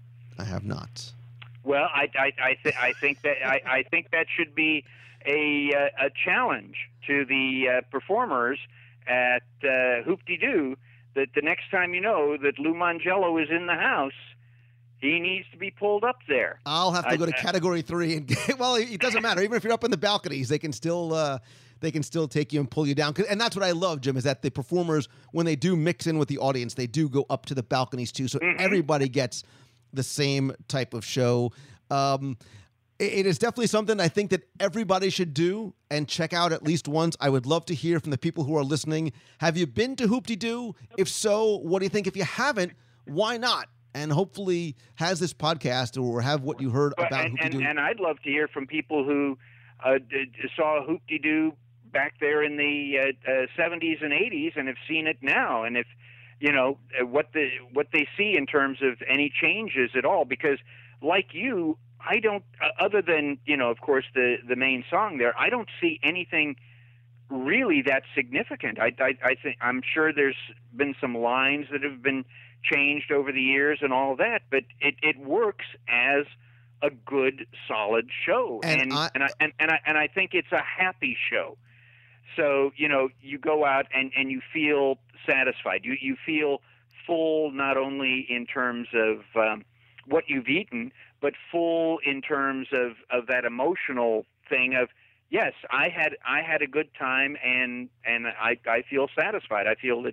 Well, I think that should be a challenge to the performers at Hoop-Dee-Doo, that the next time you know that Lou Mongello is in the house, he needs to be pulled up there. I'll have to go to Category 3 and well, it doesn't matter. Even if you're up in the balconies, they can still take you and pull you down. And that's what I love, Jim, is that the performers, when they do mix in with the audience, they do go up to the balconies too, so everybody gets the same type of show. It is definitely something I think that everybody should do and check out at least once. I would love to hear from the people who are listening. Have you been to Hoop-Dee-Doo? If so, what do you think? If you haven't, why not? And hopefully has this podcast or have what you heard about Hoop-Dee-Doo. And I'd love to hear from people who saw Hoop-Dee-Doo back there in the 70s and 80s and have seen it now. And if, you know, what they see in terms of any changes at all. Because like you, I don't, other than, you know, of course, the main song there, I don't see anything really that significant. I think, I'm sure there's been some lines that have been changed over the years and all that, but it works as a good, solid show, and I think it's a happy show. So you go out and you feel satisfied. You feel full, not only in terms of what you've eaten, but full in terms of that emotional thing of, yes, I had a good time, and I feel satisfied. I feel that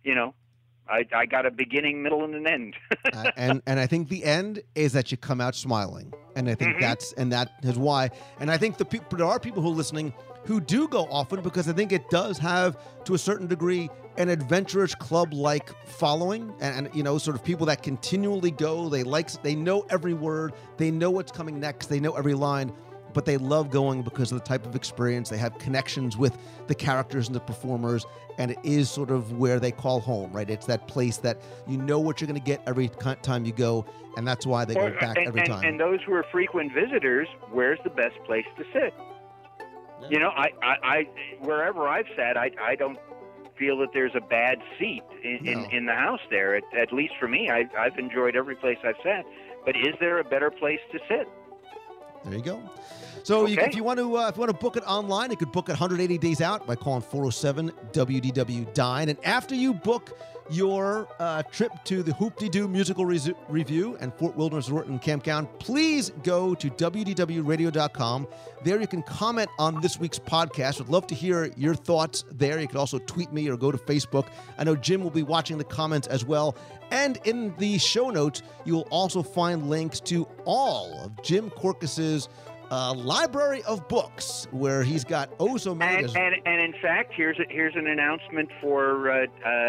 I got a beginning, middle, and an end. and I think the end is that you come out smiling, and I think that is why. And I think there are people who are listening who do go often, because I think it does have, to a certain degree, an adventurous club-like following, and sort of people that continually go. They know every word, they know what's coming next, they know every line, but they love going because of the type of experience. They have connections with the characters and the performers, and it is sort of where they call home, right? It's that place that you know what you're going to get every time you go, and that's why they go back every time. And those who are frequent visitors, where's the best place to sit? Yeah. I wherever I've sat, I don't feel that there's a bad seat in the house there. At least for me, I've enjoyed every place I've sat. But is there a better place to sit? There you go. So if you want to book it online, you could book it 180 days out by calling 407-WDW-DINE. And after you book your trip to the Hoop-de-Doo Musical Review and Fort Wilderness Resort and Campground, please go to WDWRadio.com. There you can comment on this week's podcast. Would love to hear your thoughts there. You can also tweet me or go to Facebook. I know Jim will be watching the comments as well. And in the show notes, you will also find links to all of Jim Korkis's library of books, where he's got so many. And in fact, here's an announcement for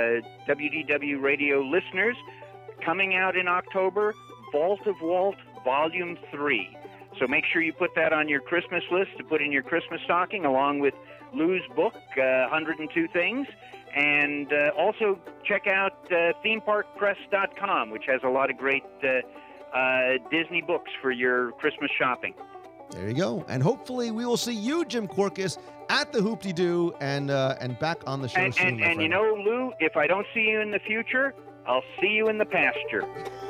WDW Radio listeners. Coming out in October, Vault of Walt Volume 3. So make sure you put that on your Christmas list to put in your Christmas stocking, along with Lou's book, 102 Things. And also check out themeparkpress.com, which has a lot of great Disney books for your Christmas shopping. There you go. And hopefully we will see you, Jim Korkis, at the Hoop-de-Doo and back on the show soon. And Lou, if I don't see you in the future, I'll see you in the pasture.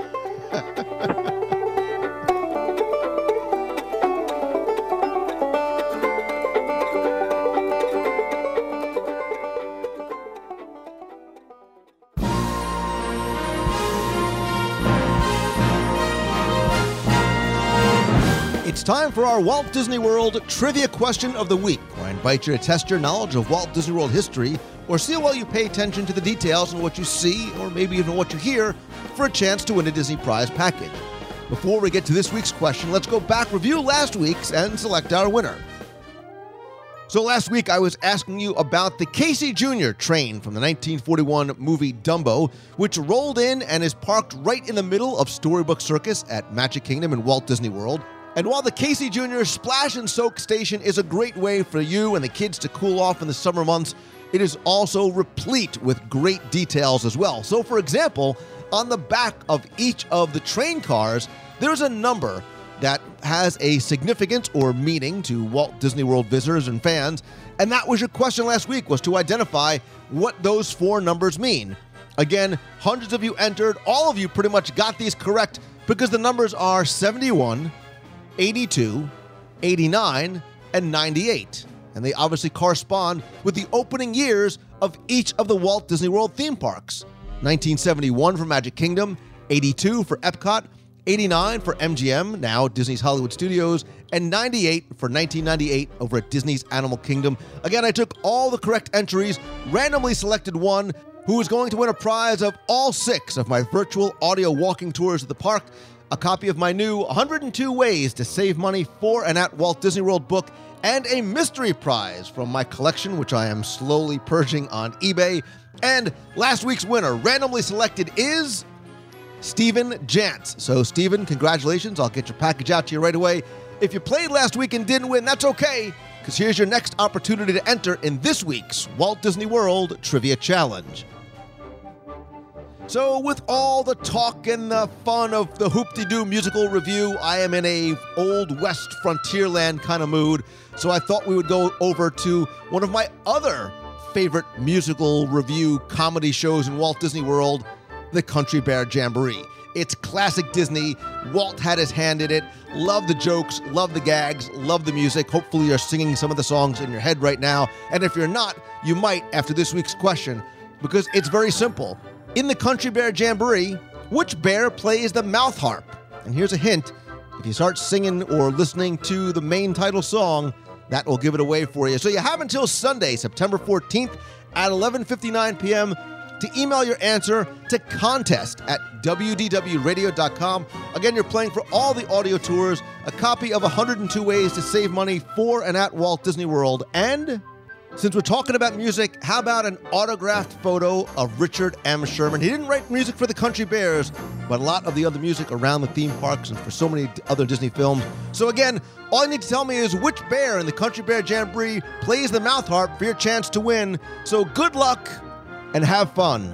It's time for our Walt Disney World Trivia Question of the Week, where I invite you to test your knowledge of Walt Disney World history, or see how well you pay attention to the details and what you see, or maybe even what you hear, for a chance to win a Disney prize package. Before we get to this week's question, let's go back, review last week's, and select our winner. So last week I was asking you about the Casey Jr. train from the 1941 movie Dumbo, which rolled in and is parked right in the middle of Storybook Circus at Magic Kingdom in Walt Disney World. And while the Casey Jr. Splash and Soak Station is a great way for you and the kids to cool off in the summer months, it is also replete with great details as well. So for example, on the back of each of the train cars, there's a number that has a significance or meaning to Walt Disney World visitors and fans. And that was your question last week, was to identify what those four numbers mean. Again, hundreds of you entered. All of you pretty much got these correct because the numbers are 71, 82, 89, and 98. And they obviously correspond with the opening years of each of the Walt Disney World theme parks. 1971 for Magic Kingdom, 82 for Epcot, 89 for MGM, now Disney's Hollywood Studios, and 98 for 1998 over at Disney's Animal Kingdom. Again, I took all the correct entries, randomly selected one who is going to win a prize of all 6 of my virtual audio walking tours of the park, a copy of my new 102 Ways to Save Money for and at Walt Disney World book, and a mystery prize from my collection, which I am slowly purging on eBay. And last week's winner, randomly selected, is Stephen Jantz. So, Stephen, congratulations. I'll get your package out to you right away. If you played last week and didn't win, that's okay, because here's your next opportunity to enter in this week's Walt Disney World Trivia Challenge. So with all the talk and the fun of the Hoop-de-Doo musical review, I am in a old West Frontierland kind of mood. So I thought we would go over to one of my other favorite musical review comedy shows in Walt Disney World, the Country Bear Jamboree. It's classic Disney. Walt had his hand in it. Love the jokes, love the gags, love the music. Hopefully you're singing some of the songs in your head right now. And if you're not, you might after this week's question, because it's very simple. In the Country Bear Jamboree, which bear plays the mouth harp? And here's a hint. If you start singing or listening to the main title song, that will give it away for you. So you have until Sunday, September 14th at 11:59 p.m. to email your answer to contest@wdwradio.com. Again, you're playing for all the audio tours, a copy of 102 Ways to Save Money for and at Walt Disney World, and since we're talking about music, how about an autographed photo of Richard M. Sherman? He didn't write music for the Country Bears, but a lot of the other music around the theme parks and for so many other Disney films. So again, all you need to tell me is which bear in the Country Bear Jamboree plays the mouth harp for your chance to win. So good luck and have fun.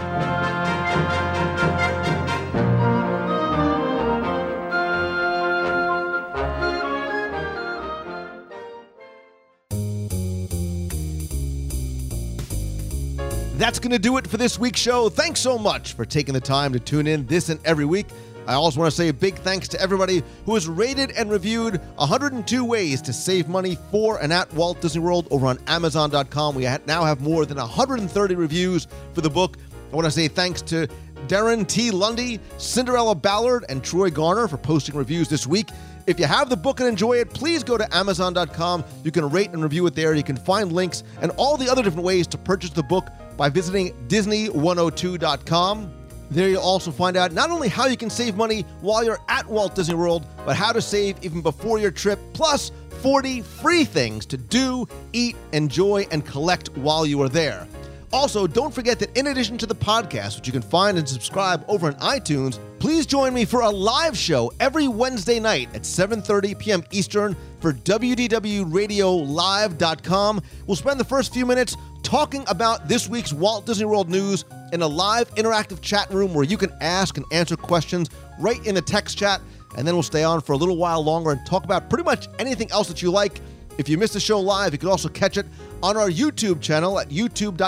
That's going to do it for this week's show. Thanks so much for taking the time to tune in this and every week. I also want to say a big thanks to everybody who has rated and reviewed 102 Ways to Save Money for and at Walt Disney World over on Amazon.com. We now have more than 130 reviews for the book. I want to say thanks to Darren T. Lundy, Cinderella Ballard, and Troy Garner for posting reviews this week. If you have the book and enjoy it, please go to Amazon.com. You can rate and review it there. You can find links and all the other different ways to purchase the book by visiting Disney102.com. There you'll also find out not only how you can save money while you're at Walt Disney World, but how to save even before your trip, plus 40 free things to do, eat, enjoy, and collect while you are there. Also, don't forget that in addition to the podcast, which you can find and subscribe over on iTunes, please join me for a live show every Wednesday night at 7:30 p.m. Eastern for wdwradiolive.com. We'll spend the first few minutes talking about this week's Walt Disney World news in a live interactive chat room where you can ask and answer questions right in the text chat, and then we'll stay on for a little while longer and talk about pretty much anything else that you like. If you missed the show live, you can also catch it on our YouTube channel at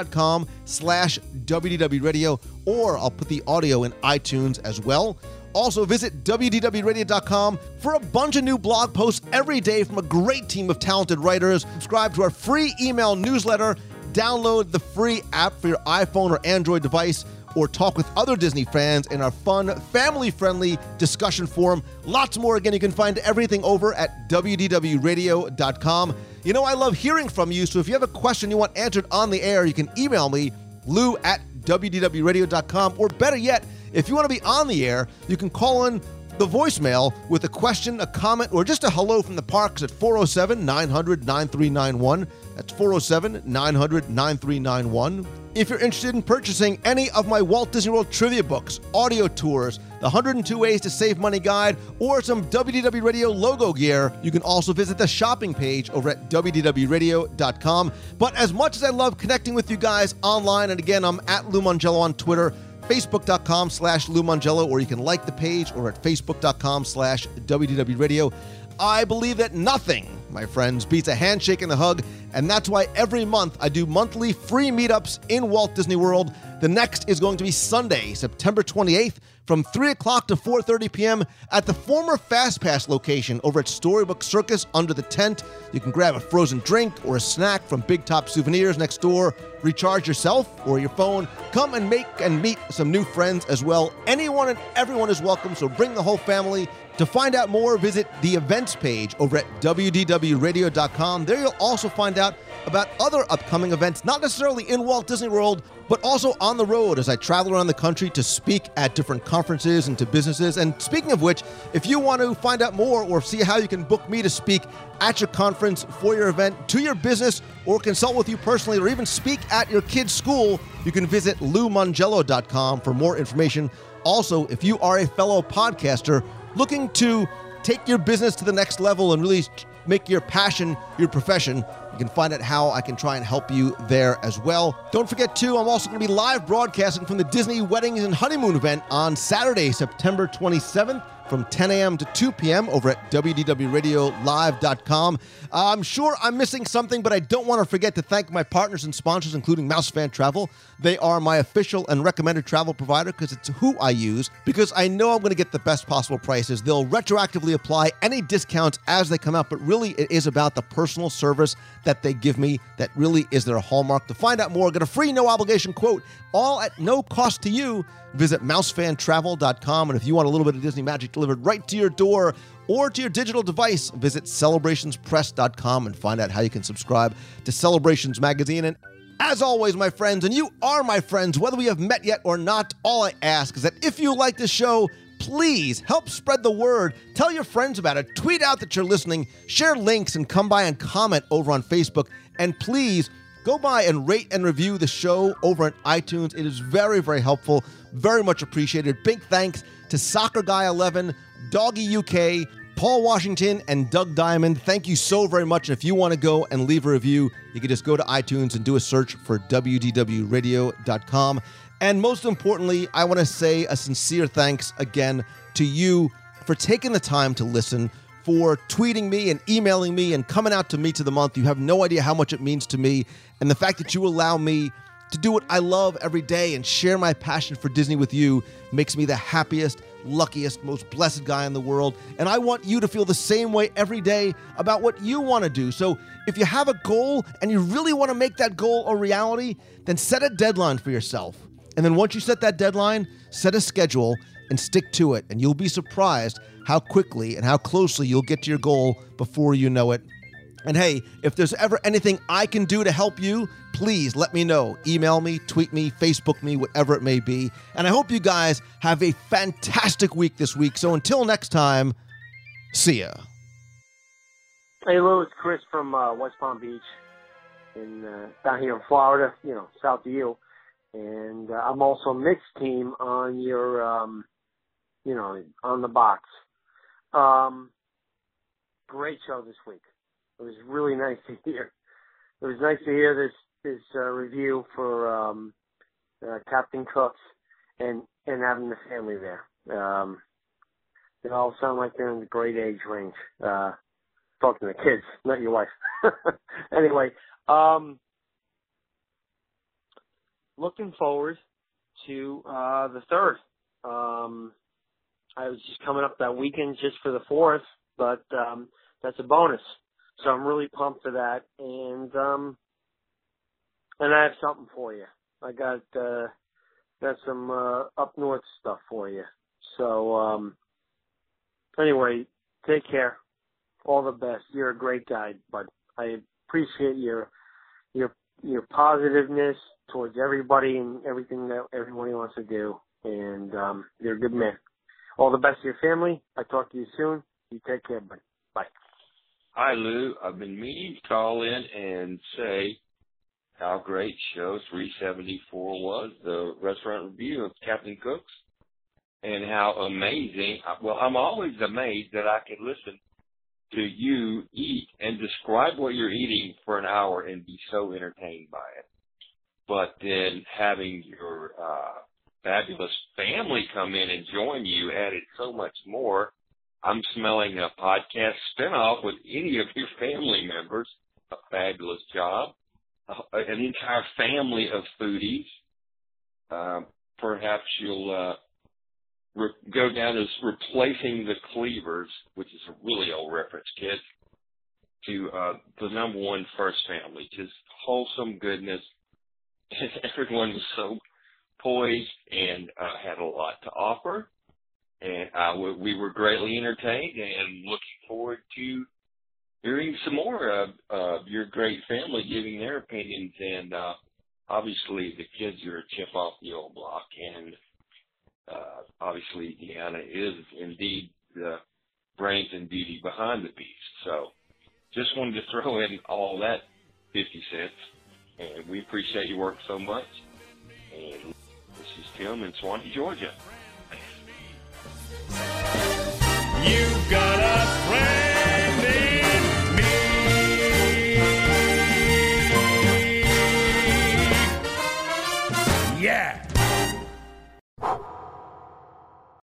youtube.com/WDWRadio, or I'll put the audio in iTunes as well. Also, visit WDWRadio.com for a bunch of new blog posts every day from a great team of talented writers. Subscribe to our free email newsletter, download the free app for your iPhone or Android device, or talk with other Disney fans in our fun, family-friendly discussion forum. Lots more. Again, you can find everything over at WDWRadio.com. You know, I love hearing from you, so if you have a question you want answered on the air, you can email me, lou@WDWRadio.com, or better yet, if you want to be on the air, you can call in the voicemail with a question, a comment, or just a hello from the parks at 407-900-9391. That's 407-900-9391. If you're interested in purchasing any of my Walt Disney World trivia books, audio tours, the 102 Ways to Save Money guide, or some WDW Radio logo gear, you can also visit the shopping page over at WDWRadio.com. But as much as I love connecting with you guys online, and again, I'm at Lou Mongello on Twitter, Facebook.com/Lou Mongello, or you can like the page or at Facebook.com/WDW Radio. I believe that nothing, my friends, beats a handshake and a hug, and that's why every month I do monthly free meetups in Walt Disney World. The next is going to be Sunday, September 28th, from 3 o'clock to 4:30 p.m. at the former Fast Pass location over at Storybook Circus under the tent. You can grab a frozen drink or a snack from Big Top Souvenirs next door, recharge yourself or your phone, come and make and meet some new friends as well. Anyone and everyone is welcome, so bring the whole family. To find out more, visit the events page over at WDWRadio.com. There you'll also find out about other upcoming events, not necessarily in Walt Disney World, but also on the road as I travel around the country to speak at different conferences and to businesses. And speaking of which, if you want to find out more or see how you can book me to speak at your conference, for your event, to your business, or consult with you personally, or even speak at your kid's school, you can visit LouMongello.com for more information. Also, if you are a fellow podcaster looking to take your business to the next level and really make your passion your profession, You can find out how I can try and help you there as well. Don't forget, too, I'm also going to be live broadcasting from the Disney Weddings and Honeymoon event on Saturday, September 27th. From 10 a.m. to 2 p.m. over at wdwradiolive.com. I'm sure I'm missing something, but I don't want to forget to thank my partners and sponsors, including MouseFan Travel. They are my official and recommended travel provider because it's who I use, because I know I'm going to get the best possible prices. They'll retroactively apply any discounts as they come out, but really it is about the personal service that they give me that really is their hallmark. To find out more, get a free no-obligation quote, all at no cost to you. Visit mousefantravel.com, and if you want a little bit of Disney magic delivered right to your door or to your digital device, visit celebrationspress.com and find out how you can subscribe to Celebrations Magazine. And as always, my friends, and you are my friends, whether we have met yet or not, all I ask is that if you like this show, please help spread the word. Tell your friends about it. Tweet out that you're listening. Share links and come by and comment over on Facebook. And please go by and rate and review the show over on iTunes. It is very, very helpful. Very much appreciated. Big thanks to Soccer Guy 11, Doggy UK, Paul Washington, and Doug Diamond. Thank you so very much. And if you want to go and leave a review, you can just go to iTunes and do a search for wdwradio.com. And most importantly, I want to say a sincere thanks again to you for taking the time to listen, for tweeting me and emailing me and coming out to Meet to the Month. You have no idea how much it means to me. And the fact that you allow me to do what I love every day and share my passion for Disney with you makes me the happiest, luckiest, most blessed guy in the world. And I want you to feel the same way every day about what you want to do. So if you have a goal and you really want to make that goal a reality, then set a deadline for yourself. And then once you set that deadline, set a schedule and stick to it. And you'll be surprised how quickly and how closely you'll get to your goal before you know it. And hey, if there's ever anything I can do to help you, please let me know. Email me, tweet me, Facebook me, whatever it may be. And I hope you guys have a fantastic week this week. So until next time, see ya. Hey, Lou, it's Chris from West Palm Beach, down here in Florida, south of you. And I'm also mixed team on your, on the box. Great show this week. It was really nice to hear. It was nice to hear this review for Captain Cooks and having the family there. They all sound like they're in the great age range. Talking to kids, not your wife. Anyway, looking forward to the 3rd. I was just coming up that weekend just for the 4th, but that's a bonus. So I'm really pumped for that, and I have something for you. I got some up north stuff for you. So anyway, take care. All the best. You're a great guy, but I appreciate your positiveness towards everybody and everything that everybody wants to do. And you're a good man. All the best to your family. I'll talk to you soon. You take care, buddy. Bye. Hi, Lou. I've been meaning to call in and say how great show 374 was, the restaurant review of Captain Cook's, and how amazing. Well, I'm always amazed that I can listen to you eat and describe what you're eating for an hour and be so entertained by it. But then having your fabulous family come in and join you added so much more. I'm smelling a podcast spinoff with any of your family members. A fabulous job. An entire family of foodies. Perhaps you'll go down as replacing the Cleavers, which is a really old reference, kids, to the #1 First Family. Just wholesome goodness. Everyone was so poised and had a lot to offer. And we were greatly entertained and looking forward to hearing some more of your great family giving their opinions. And obviously the kids are a chip off the old block. And obviously Deanna is indeed the brains and beauty behind the beast. So just wanted to throw in all that 50 cents. And we appreciate your work so much. And this is Tim in Swansea, Georgia.